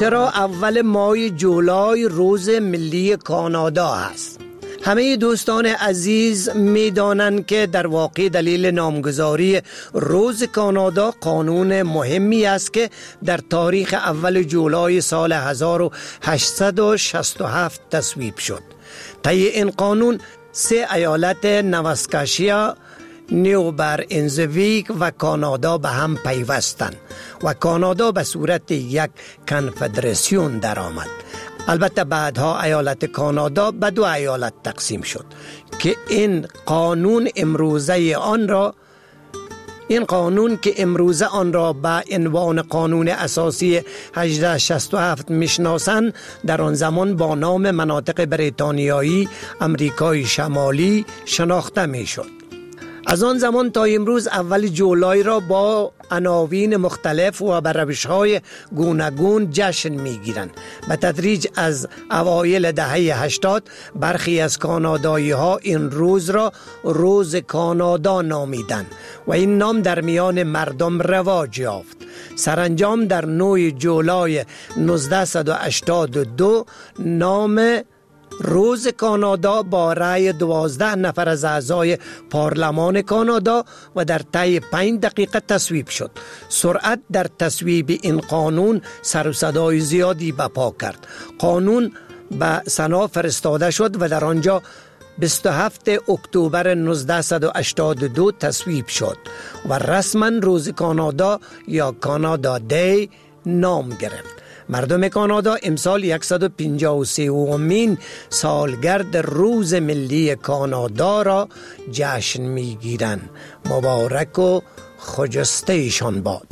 چرا اول ماه جولای روز ملی کانادا هست؟ همه دوستان عزیز می دانند که در واقع دلیل نامگذاری روز کانادا قانون مهمی است که در تاریخ اول جولای سال هزار و هشتصد و شصت و هفت تصویب شد. طی این قانون سه ایالت نواسکاشیا، نیو برنزویک و کانادا به هم پیوستند و کانادا به صورت یک کنفدراسیون درآمد. البته بعدها ایالت کانادا به دو ایالت تقسیم شد که این قانون امروزه آن را این قانون که امروزه آن را به عنوان قانون اساسی هجده شصت و هفت میشناسند، در آن زمان با نام مناطق بریتانیایی امریکای شمالی شناخته میشد. از آن زمان تا امروز اول جولای را با عناوین مختلف و به روش‌های گوناگون جشن می‌گیرند. به تدریج از اوایل دهه هشتاد برخی از کانادایی‌ها این روز را روز کانادا نامیدند و این نام در میان مردم رواج یافت. سرانجام در نهم جولای نوزده هشتاد و دو نام روز کانادا با رأی دوازده نفر از اعضای پارلمان کانادا و در طی پنج دقیقه تصویب شد. سرعت در تصویب این قانون سر و صدای زیادی برپا کرد. قانون به سنا فرستاده شد و در آنجا بیست و هفتم اکتبر نوزده هشتاد و دو تصویب شد و رسما روز کانادا یا کانادا دی نام گرفت. مردم کانادا امسال صد و پنجاه و سومین سالگرد روز ملی کانادا را جشن میگیرند. مبارک و خجسته ایشان باد.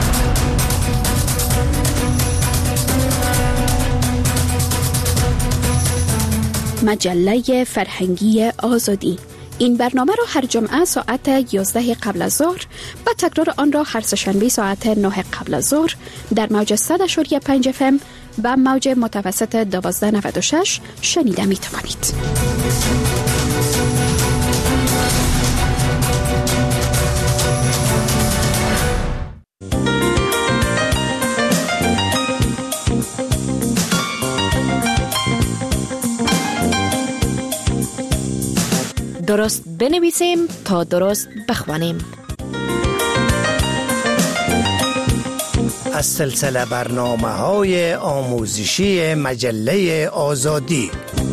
مجله فرهنگی آزادی. این برنامه را هر جمعه ساعت یازده قبل از ظهر و تکرار آن را هر سه‌شنبه ساعت نه قبل از ظهر در موج صد و پنج اف ام و موج متوسط دوازده نود و شش شنیده می توانید. درست بنویسیم تا درست بخوانیم. از سلسله برنامه‌های آموزشی مجله آزادی.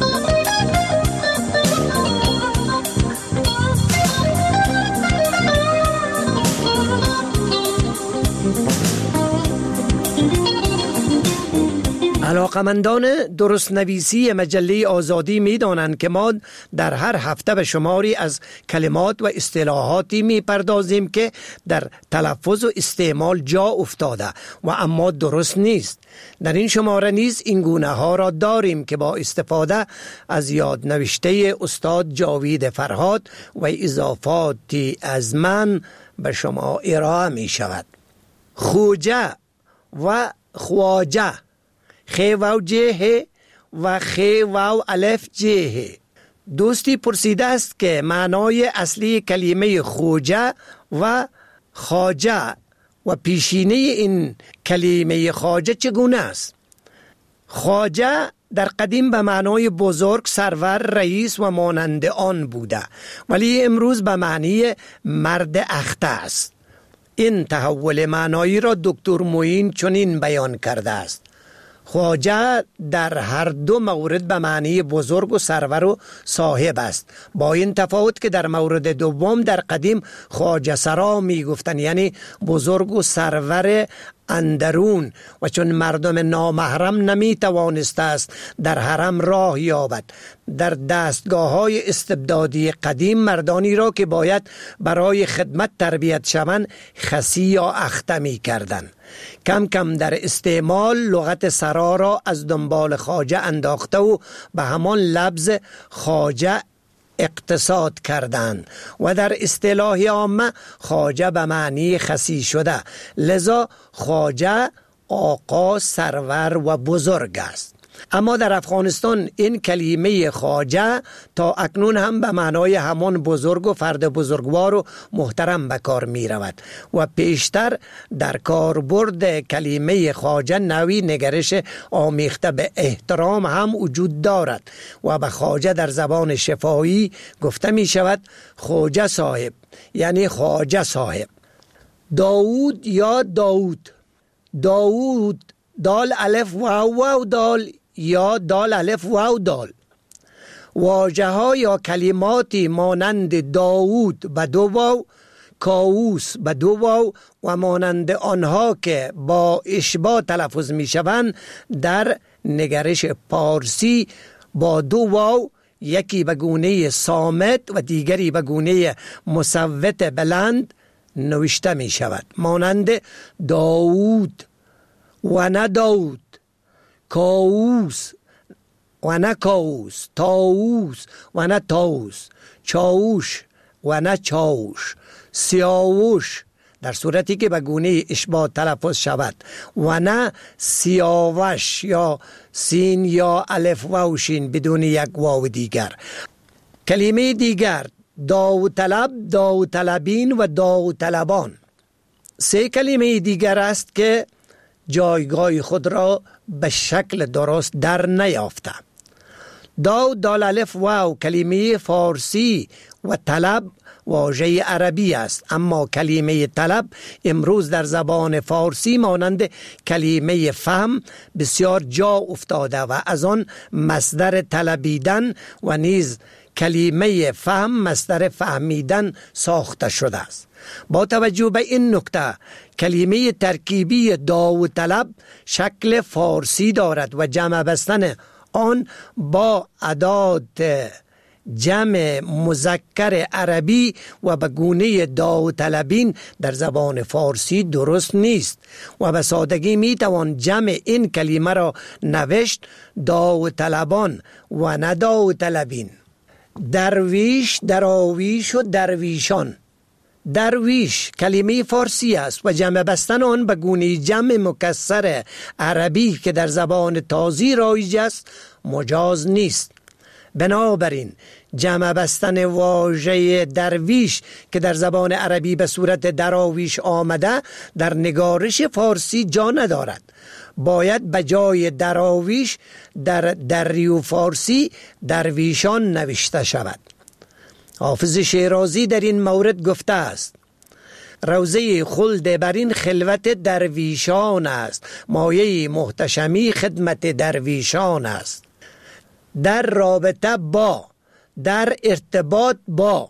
علاقمندان درست نویسی مجله آزادی می دانند که ما در هر هفته به شماری از کلمات و اصطلاحاتی می پردازیم که در تلفظ و استعمال جا افتاده و اما درست نیست. در این شماره نیز این گونه ها را داریم که با استفاده از یاد نوشته استاد جاوید فرهاد و اضافاتی از من به شما ارائه می شود. خوجه و خواجه، خی واو جه و خی واو الف جه. دوستی پرسیده است که معنای اصلی کلمه خوجه و خواجه و پیشینه این کلمه خواجه چگونه است؟ خواجه در قدیم به معنای بزرگ، سرور، رئیس و مانند آن بوده، ولی امروز به معنی مرد اخته است. این تحول معنایی را دکتر معین چنین بیان کرده است: خواجه در هر دو مورد به معنی بزرگ و سرور و صاحب است، با این تفاوت که در مورد دوم در قدیم خواجه سرا می گفتن، یعنی بزرگ و سرور اندرون، و چون مردم نامحرم نمی توانسته است در حرم راه یابد، در دستگاه های استبدادی قدیم مردانی را که باید برای خدمت تربیت شوند خسی یا اخته می کردن. کم کم در استعمال لغت سرا را از دنبال خواجه انداخته و به همان لفظ خواجه اقتصاد کردند و در اصطلاح عامه خواجه به معنی خسی شده، لذا خواجه آقا، سرور و بزرگ است. اما در افغانستان این کلمه خواجه تا اکنون هم به معنای همان بزرگ و فرد بزرگوار و محترم به کار می رود و پیشتر در کاربرد کلمه خواجه نوعی نگرش آمیخته به احترام هم وجود دارد و به خواجه در زبان شفاهی گفته می شود خواجه صاحب، یعنی خواجه صاحب. داوود یا داوود، داوود دال الف واو واو دال یا دال الف واو دال. واژه ها یا کلماتی مانند داوود به دو واو، کاووس به دو واو و مانند آنها که با اشباع تلفظ می شوند در نگرش پارسی با دو واو، یکی به گونه صامت و دیگری به گونه مصوت بلند نوشته می شود، مانند داوود و نه داود، کاووس و نه کاووس، تاووس و نه تاووس، چاووش و نه چاووش، سیاووش در صورتی که به گونه اشباع تلفظ شود و نه سیاوش یا سین یا الف واو شین بدون یک واو دیگر. کلمه دیگر داوطلب، داوطلبین و داوطلبان. سه کلمه دیگر است که جایگاه خود را به شکل درست در نیافته. داو دال الف واو کلمه فارسی و طلب واژه عربی است، اما کلمه طلب امروز در زبان فارسی مانند کلمه فهم بسیار جا افتاده و از آن مصدر طلبیدن و نیز کلمه فهم مصدر فهمیدن ساخته شده است. با توجه به این نکته کلمه ترکیبی داوطلب شکل فارسی دارد و جمع بستن آن با ادات جمع مذکر عربی و به گونه داوطلبین در زبان فارسی درست نیست و به سادگی می توان جمع این کلمه را نوشت داوطلبان و نه داوطلبین. درویش، دراویش و درویشان. درویش کلمه فارسی است و جمع بستن آن به گونه جمع مکسر عربی که در زبان تازی رایج است مجاز نیست. بنابراین جمع بستن واژه درویش که در زبان عربی به صورت دراویش آمده در نگارش فارسی جا ندارد. باید به جای دراویش در دریو فارسی درویشان نوشته شود. حافظ شیرازی در این مورد گفته است: روضه خلد بر این خلوت درویشان است، مایه محتشمی خدمت درویشان است. در رابطه با، در ارتباط با.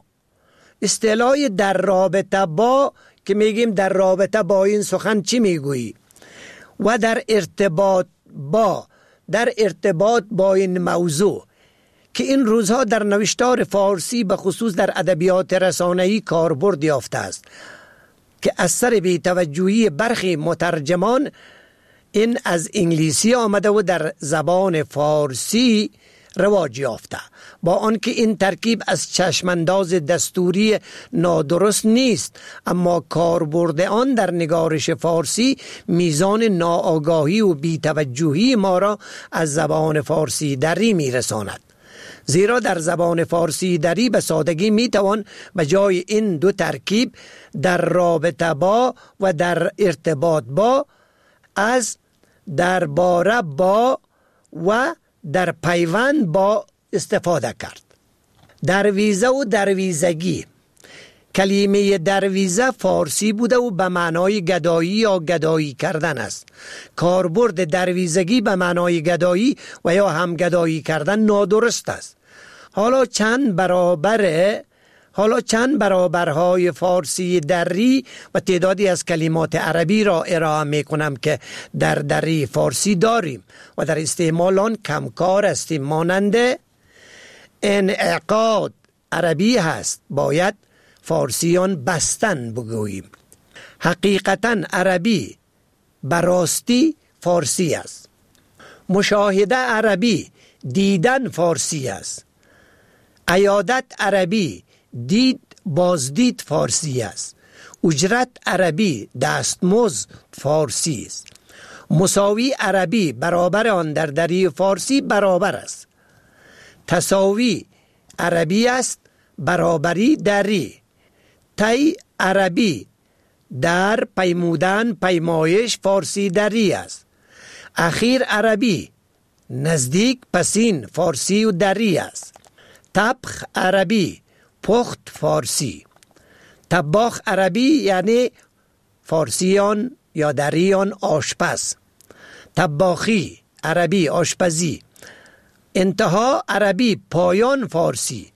اصطلاح در رابطه با که میگیم در رابطه با این سخن چی میگویی، و در ارتباط با، در ارتباط با این موضوع که این روزها در نوشتار فارسی به خصوص در ادبیات رسانه‌ای کاربرد یافته است که اثر بی توجهی برخی مترجمان این از انگلیسی آمده و در زبان فارسی رواج یافته، با آنکه این ترکیب از چشمانداز دستوری نادرست نیست، اما کاربرد آن در نگارش فارسی میزان ناآگاهی و بی‌توجهی ما را از زبان فارسی دری میرساند. زیرا در زبان فارسی دری به سادگی میتوان به جای این دو ترکیب در رابطه با و در ارتباط با از درباره با و در پیوند با استفاده کرد. درویزه و درویزگی. کلمه درویزه فارسی بوده و به معنای گدایی یا گدایی کردن است. کاربرد درویزگی به معنای گدایی و یا هم گدایی کردن نادرست است. حالا چند برابر حالا چند برابرهای فارسی دری و تعدادی از کلمات عربی را ارائه می کنم که در دری فارسی داریم و در استعمال آن کمکار هستیم، مانند انعقاد عربی هست، باید فارسیان بستن بگوییم. حقیقتا عربی براستی فارسی است. مشاهده عربی دیدن فارسی است. عیادت عربی دید بازدید فارسی است. اجرت عربی دستمزد فارسی است. مساوی عربی برابر آن در دری فارسی برابر است. تساوی عربی است، برابری دری. تی عربی، در پیمودن پیمایش فارسی دری است. اخیر عربی، نزدیک پسین فارسی و دری است. طبخ عربی، پخت فارسی. طباخ عربی یعنی فارسیان یا دریان آشپز. طباخی عربی آشپزی. انتها عربی پایان فارسی.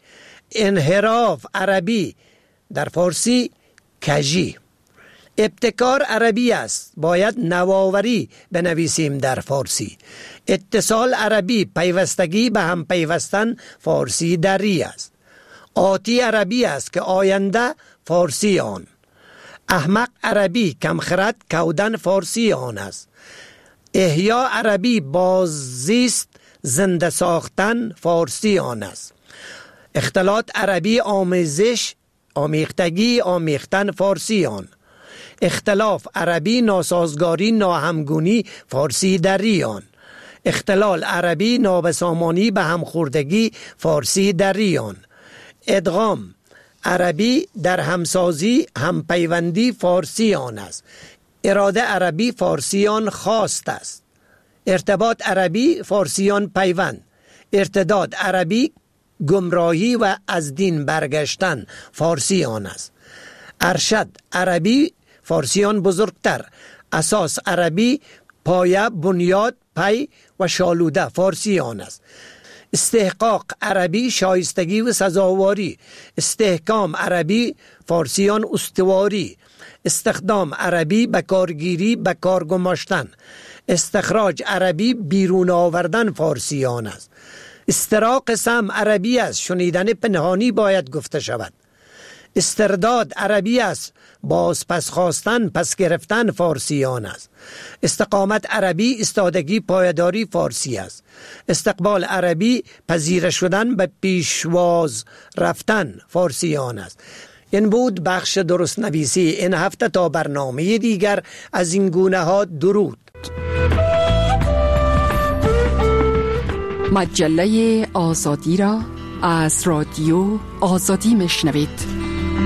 انحراف عربی در فارسی کجی. ابتکار عربی است، باید نوآوری بنویسیم در فارسی. اتصال عربی پیوستگی به هم پیوستن فارسی دری است. آتی عربی است که آینده فارسی آن. احمق عربی کمخرد کودن فارسی آن است. احیا عربی باززیست زنده ساختن فارسی آن است. اختلاط عربی آمیزش آمیختگی آمیختن فارسی آن. اختلاف عربی ناسازگاری ناهمگونی فارسی دری آن. اختلال عربی نابسامانی به همخوردگی فارسی دری آن. ادغام عربی در همسازی همپیوندی فارسی آن است. اراده عربی فارسیان خواست است. ارتباط عربی فارسیان پیوند. ارتداد عربی گمراهی و از دین برگشتن فارسی آن است. ارشد عربی فارسیان بزرگتر. اساس عربی پایه بنیاد پی و شالوده فارسی آن است. استحقاق عربی شایستگی و سزاواری. استحکام عربی فارسیان استواری. استخدام عربی بکارگیری بکار گماشتن. استخراج عربی بیرون آوردن فارسیان است. استراق سمع عربی است، شنیدن پنهانی باید گفته شود. استرداد عربی است، باز پس خواستن پس گرفتن فارسیان است. استقامت عربی استادگی پایداری فارسی است. استقبال عربی پذیره شدن به پیشواز رفتن فارسیان است. این بود بخش درست نویسی این هفته. تا برنامه دیگر از این گونه ها درود. مجله آزادی را از رادیو آزادی میشنوید.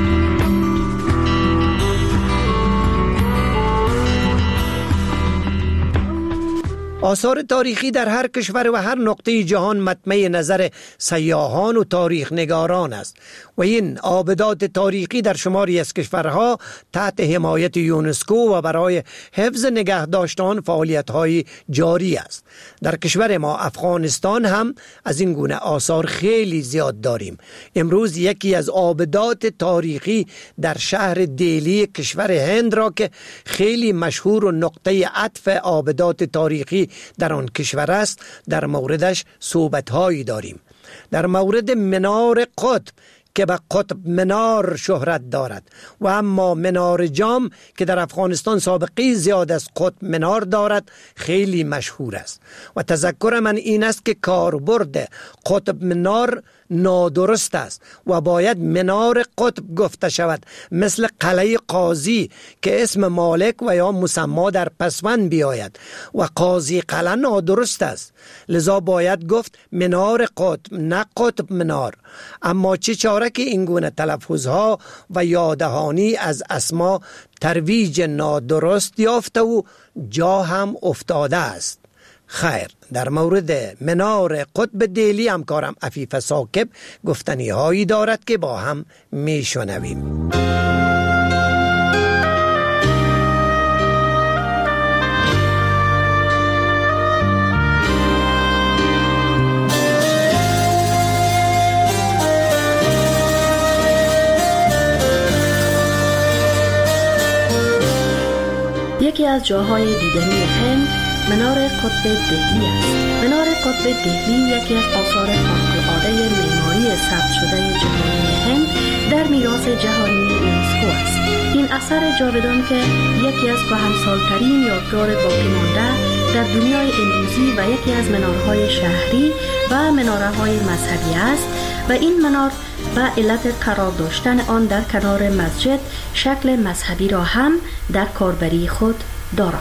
آثار تاریخی در هر کشور و هر نقطه جهان مطمع نظر سیاحان و تاریخ نگاران است و این آبدات تاریخی در شماری از کشورها تحت حمایت یونسکو و برای حفظ نگهداشت آن فعالیت‌های جاری است. در کشور ما افغانستان هم از این گونه آثار خیلی زیاد داریم. امروز یکی از آبدات تاریخی در شهر دیلی کشور هند را که خیلی مشهور و نقطه عطف آبدات تاریخی در آن کشور است در موردش صحبت‌هایی داریم. در مورد منار قطب که به قطب منار شهرت دارد و اما منار جام که در افغانستان سابقه زیاد از قطب منار دارد خیلی مشهور است و تذکر من این است که کاربرد قطب منار نادرست است و باید منار قطب گفته شود، مثل قلعه قاضی که اسم مالک و یا مسما در پسوند بیاید و قاضی قلعه نادرست است، لذا باید گفت منار قطب نه قطب منار. اما چه چاره که این گونه تلفظها و یادهانی از اسما ترویج نادرست یافته و جا هم افتاده است. خیر، در مورد منار قطب دیلی همکارم عفیف ثاقب گفتنی هایی دارد که با هم می شنویم. یکی از جاهای دیدنی هند منار قطب دهلی است. منار قطب دهلی یکی از آثار خارق‌العاده معماری ثبت شده جهانی هند در میراث جهانی یونسکو است. این اثر جاودان که یکی از کهنسال‌ترین یادگار باقی مانده در دنیای امروزی و یکی از منارهای شهری و منارهای مذهبی است و این منار و علت قرار داشتن آن در کنار مسجد شکل مذهبی را هم در کاربری خود دارست.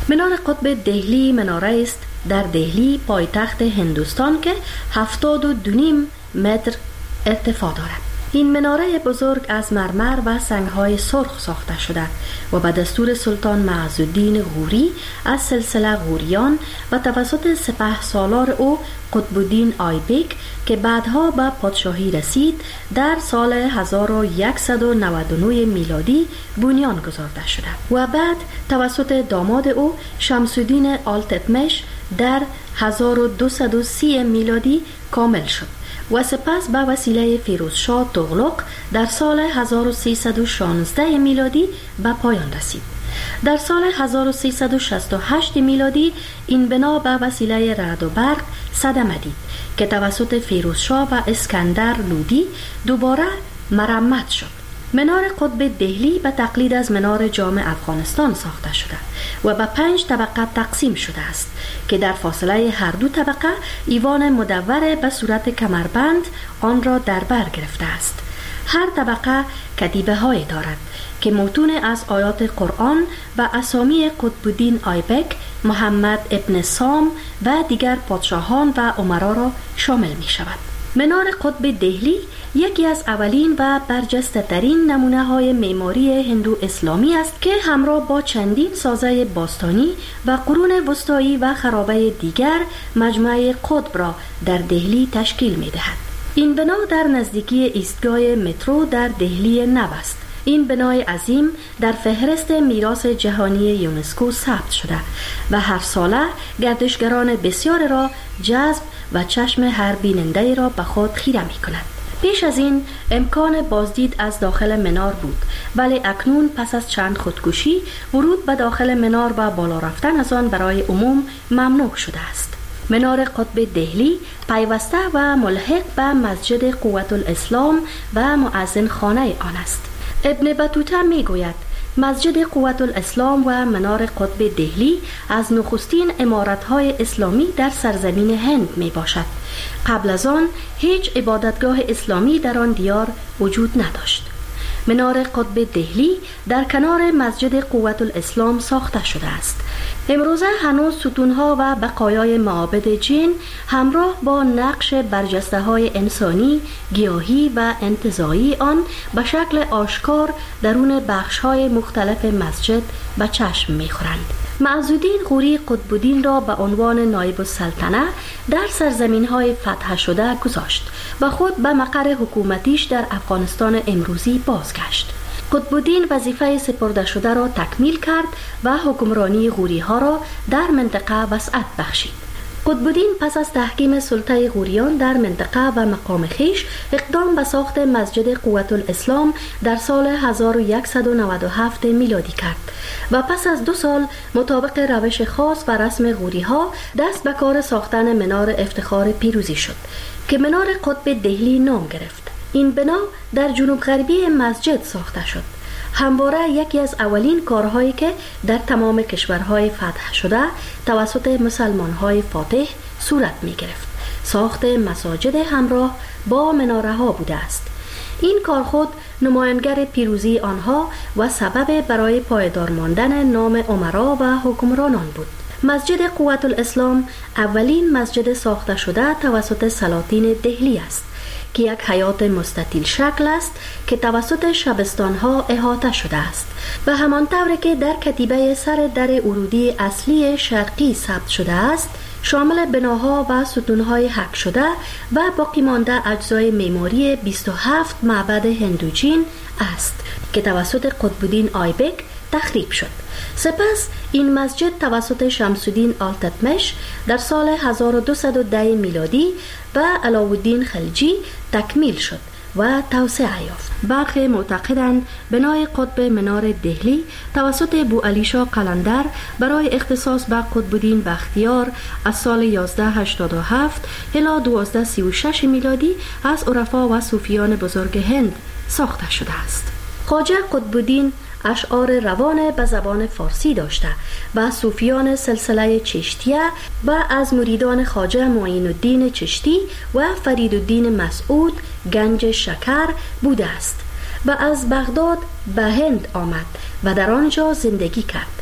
منار قطب دهلی مناره است در دهلی پایتخت هندوستان که هفتاد و دو نیم متر ارتفاع دارد. این مناره بزرگ از مرمر و سنگ‌های سرخ ساخته شده و به دستور سلطان معزالدین غوری از سلسله غوریان و توسط سپهسالار او قطب الدین آیبک که بعدها به پادشاهی رسید در سال هزار و صد و نود و نه میلادی بنیان گذارده شده و بعد توسط داماد او شمس الدین آلتتمش در هزار و دویست و سی میلادی کامل شد و سپس به وسیله فیروزشاه تغلق در سال هزار و سیصد و شانزده میلادی به پایان رسید. در سال هزار و سیصد و شصت و هشت میلادی این بنا به وسیله رعد و برق صدمه دید که توسط فیروزشاه و اسکندر لودی دوباره مرمت شد. منار قطب دهلی به تقلید از منار جام افغانستان ساخته شده و به پنج طبقه تقسیم شده است که در فاصله هر دو طبقه ایوان مدور به صورت کمربند آن را در بر گرفته است. هر طبقه کتیبه های دارد که متون از آیات قرآن و اسامی قطب الدین آیبک، محمد ابن سام و دیگر پادشاهان و امرا را شامل می شود. منار قطب دهلی یکی از اولین و برجسته ترین نمونه های معماری هندو اسلامی است که همراه با چندین سازه باستانی و قرون وسطایی و خرابه دیگر مجمع قطب را در دهلی تشکیل می دهد. این بنا در نزدیکی ایستگاه مترو در دهلی نو است. این بنای عظیم در فهرست میراث جهانی یونسکو ثبت شده و هر ساله گردشگران بسیار را جذب و چشم هر بیننده را به خود خیره می کند. پیش از این امکان بازدید از داخل منار بود، ولی اکنون پس از چند خودکشی ورود به داخل منار و بالا رفتن از آن برای عموم ممنوع شده است. منار قطب دهلی پیوسته و ملحق به مسجد قوت الاسلام و مؤذن خانه آن است. ابن بطوطه می گوید مسجد قوت الاسلام و منار قطب دهلی از نخستین عمارت‌های اسلامی در سرزمین هند می باشد. قبل از آن هیچ عبادتگاه اسلامی در آن دیار وجود نداشت. منار قطب دهلی در کنار مسجد قوت الاسلام ساخته شده است. امروزه هنوز ستونها و بقایای معابد جین همراه با نقش برجسته های انسانی، گیاهی و انتزاعی آن به شکل آشکار درون بخش های مختلف مسجد به چشم می‌خورند. معزالدین غوری قطب الدین را به عنوان نایب السلطنه در سرزمین های فتح شده گذاشت و خود به مقر حکومتیش در افغانستان امروزی بازگشت. قطب الدین وظیفه سپرده شده را تکمیل کرد و حکمرانی غوری ها را در منطقه وسعت بخشید. قطب الدین پس از تحکیم سلطه غوریان در منطقه و مقام خیش اقدام به ساخت مسجد قوت الاسلام در سال هزار و صد و نود و هفت میلادی کرد و پس از دو سال مطابق روش خاص و رسم غوری ها دست به کار ساختن منار افتخار پیروزی شد که منار قطب دهلی نام گرفت. این بنا در جنوب غربی مسجد ساخته شد. همواره یکی از اولین کارهایی که در تمام کشورهای فتح شده توسط مسلمانهای فاتح صورت می گرفت ساخت مساجد همراه با مناره ها بوده است. این کار خود نمایانگر پیروزی آنها و سبب برای پایدار ماندن نام امرا و حکمرانان بود. مسجد قوت الاسلام اولین مسجد ساخته شده توسط سلاطین دهلی است که یک حیات مستطیل شکل است که توسط شبستان‌ها احاطه شده است و همان طوری که در کتیبه سر در ورودی اصلی شرقی ثبت شده است شامل بناها و ستون‌های حک شده و باقی مانده اجزای معماری بیست و هفت معبد هندوجین است که توسط قطب الدین آیبک تخریب شد. سپس این مسجد توسط شمس الدین آلتتمش در سال هزار و دویست و ده میلادی و علاءالدین خلجی تکمیل شد و توسعه یافت. برخی معتقدند بنای قطب منار دهلی توسط بوعلی شاه قلندر برای اختصاص به قطب الدین بختیار از سال یازده هشتاد و هفت الی دوازده سی و شش میلادی از عرفا و صوفیان بزرگ هند ساخته شده است. خواجه قطب الدین اشعار روان به زبان فارسی داشته و صوفیان سلسله چشتیه و از مریدان خواجه معین الدین چشتی و فرید الدین مسعود گنج شکر بوده است و از بغداد به هند آمد و در آنجا زندگی کرد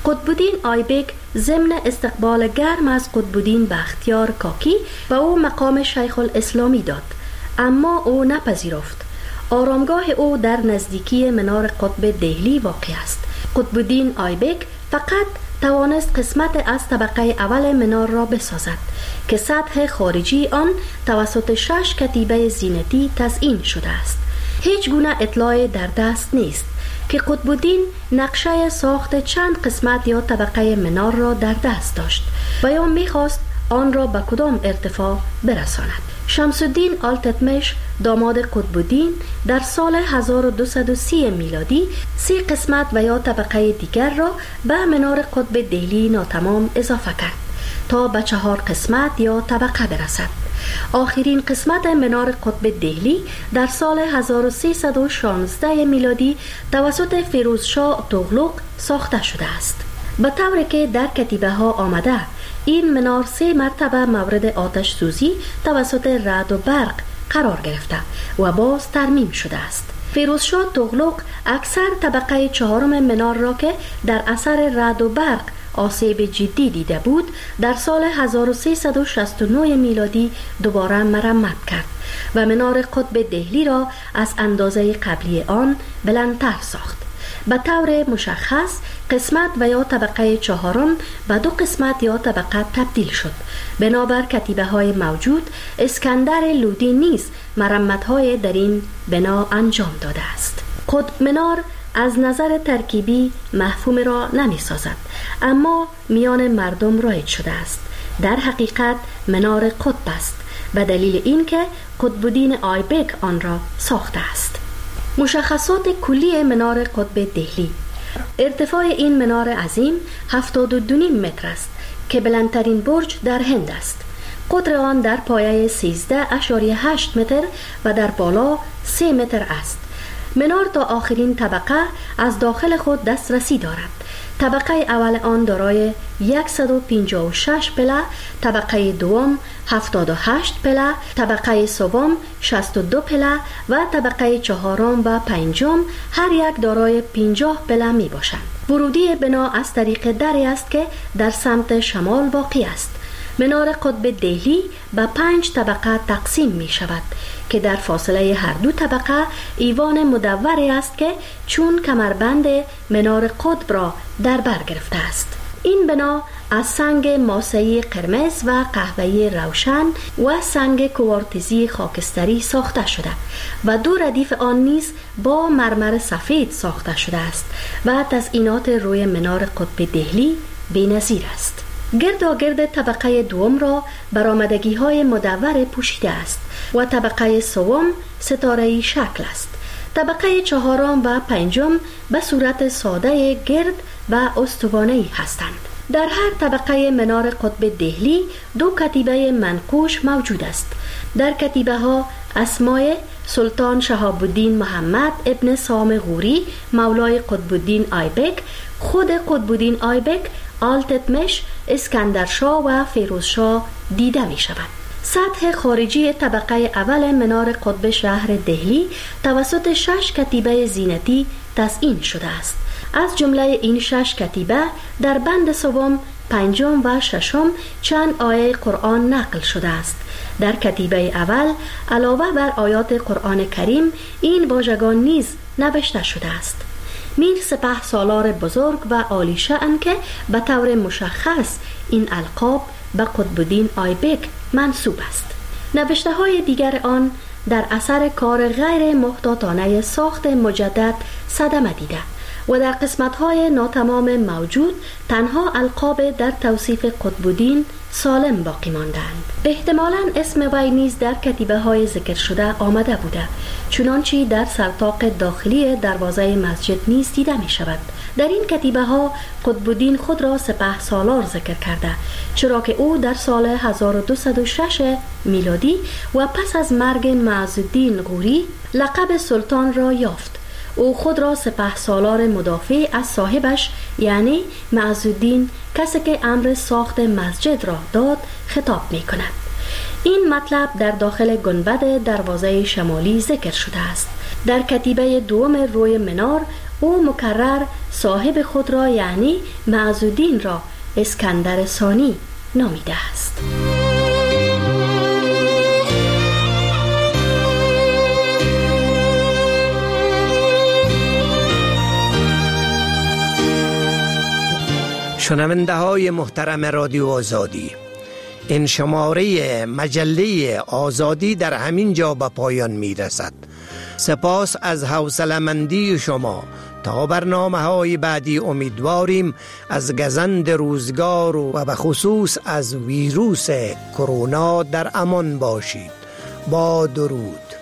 قطب‌الدین آیبک ضمن استقبال گرم از قطب‌الدین بختیار کاکی به او مقام شیخ الاسلامی داد، اما او نپذیرفت. آرامگاه او در نزدیکی منار قطب دهلی واقع است. قطب‌الدین آیبک فقط توانست قسمت از طبقه اول منار را بسازد که سطح خارجی آن توسط شش کتیبه زینتی تزیین شده است. هیچ گونه اطلاع در دست نیست که قطب‌الدین نقشه ساخت چند قسمت یا طبقه منار را در دست داشت و یا می‌خواست آن را به کدام ارتفاع برساند. شمس الدین آلتتمش داماد قطب‌الدین در سال هزار و دویست و سی میلادی سی قسمت و یا طبقه دیگر را به منار قطب دهلی ناتمام اضافه کرد تا به چهار قسمت یا طبقه برسد. آخرین قسمت منار قطب دهلی در سال هزار و سیصد و شانزده میلادی توسط فیروزشاه تغلق ساخته شده است. به طوری که در کتیبه ها آمده این منار سه مرتبه مورد آتش سوزی توسط رعد و برق قرار گرفته و باز ترمیم شده است. فیروزشاه تغلق اکثر طبقه چهارم منار را که در اثر رعد و برق آسیب جدی دیده بود در سال هزار و سیصد و شصت و نه میلادی دوباره مرمت کرد و منار قطب دهلی را از اندازه قبلی آن بلندتر ساخت. به طور مشخص قسمت و یا طبقه چهارم به دو قسمت یا طبقه تبدیل شد. بنابر کتیبه های موجود اسکندر لودی نیز مرمت های در این بنا انجام داده است. قطب منار از نظر ترکیبی مفهوم را نمی سازد، اما میان مردم رایج شده است. در حقیقت منار قطب است به دلیل اینکه قطب‌الدین آیبک آن را ساخته است. مشخصات کلی منار قطب دهلی: ارتفاع این منار عظیم هفتاد و دو متر است که بلندترین برج در هند است. قطر آن در پایه سیزده اشاریه هشت متر و در بالا سه متر است. منار تا آخرین طبقه از داخل خود دسترسی دارد. طبقه اول آن دارای صد و پنجاه و شش پله، طبقه دوم هفتاد و هشت پله، طبقه سوم شصت و دو پله و طبقه چهارم و پنجم هر یک دارای پنجاه پله می باشند. ورودی بنا از طریق دری است که در سمت شمال واقع است. منار قطب دهلی به پنج طبقه تقسیم می شود که در فاصله هر دو طبقه ایوان مدوری است که چون کمربند منار قطب را در بر گرفته است. این بنا از سنگ ماسه‌ای قرمز و قهوه‌ای روشن و سنگ کوارتزی خاکستری ساخته شده و دو ردیف آن نیز با مرمر سفید ساخته شده است و تزئینات روی منار قطب دهلی بی‌نظیر است. گرداگرد طبقه دوم را برآمدگی های مدور پوشیده است و طبقه سوم ستاره‌ای شکل است. طبقه چهارم و پنجم به صورت ساده گرد و استوانه‌ای هستند. در هر طبقه منار قطب دهلی دو کتیبه منقوش موجود است. در کتیبه ها اسمای سلطان شهاب الدین محمد ابن سام غوری مولای قطب‌الدین آیبک، خود قطب‌الدین آیبک، آلتتمش، اسکندرشاه و فیروزشاه دیده می شود. سطح خارجی طبقه اول منار قطب شهر دهلی توسط شش کتیبه زینتی تزیین شده است. از جمله این شش کتیبه در بند سوم، پنجم و ششم چند آیه قرآن نقل شده است. در کتیبه اول علاوه بر آیات قرآن کریم این واژگان نیز نوشته شده است: میر سپه سالار بزرگ و عالی شأن که به طور مشخص این القاب به قطب‌الدین آیبک منسوب است. نوشته های دیگر آن در اثر کار غیر محتاطانه ساخت مجدد صدمه دیده و در قسمت های ناتمام موجود تنها القاب در توصیف قطب‌الدین سالم باقی ماندند. احتمالاً اسم وی نیز در کتیبه های ذکر شده آمده بوده، چنانچه در سرطاق داخلی دروازه مسجد نیز دیده می شود. در این کتیبه ها قطب‌الدین خود را سپه سالار ذکر کرده، چرا که او در سال هزار و دویست و شش میلادی و پس از مرگ معزالدین غوری لقب سلطان را یافت. او خود را سپه سالار مدافع از صاحبش یعنی معزالدین، کسی که امر ساخت مسجد را داد، خطاب می کند. این مطلب در داخل گنبد دروازه شمالی ذکر شده است. در کتیبه دوم روی منار او مکرر صاحب خود را یعنی معزودین را اسکندر ثانی نامیده است. شنونده های محترم رادیو آزادی، این شماره مجله آزادی در همین جا به پایان می رسد. سپاس از حوصله‌مندی شما. تا برنامه های بعدی امیدواریم از گزند روزگار و به خصوص از ویروس کرونا در امان باشید. با درود.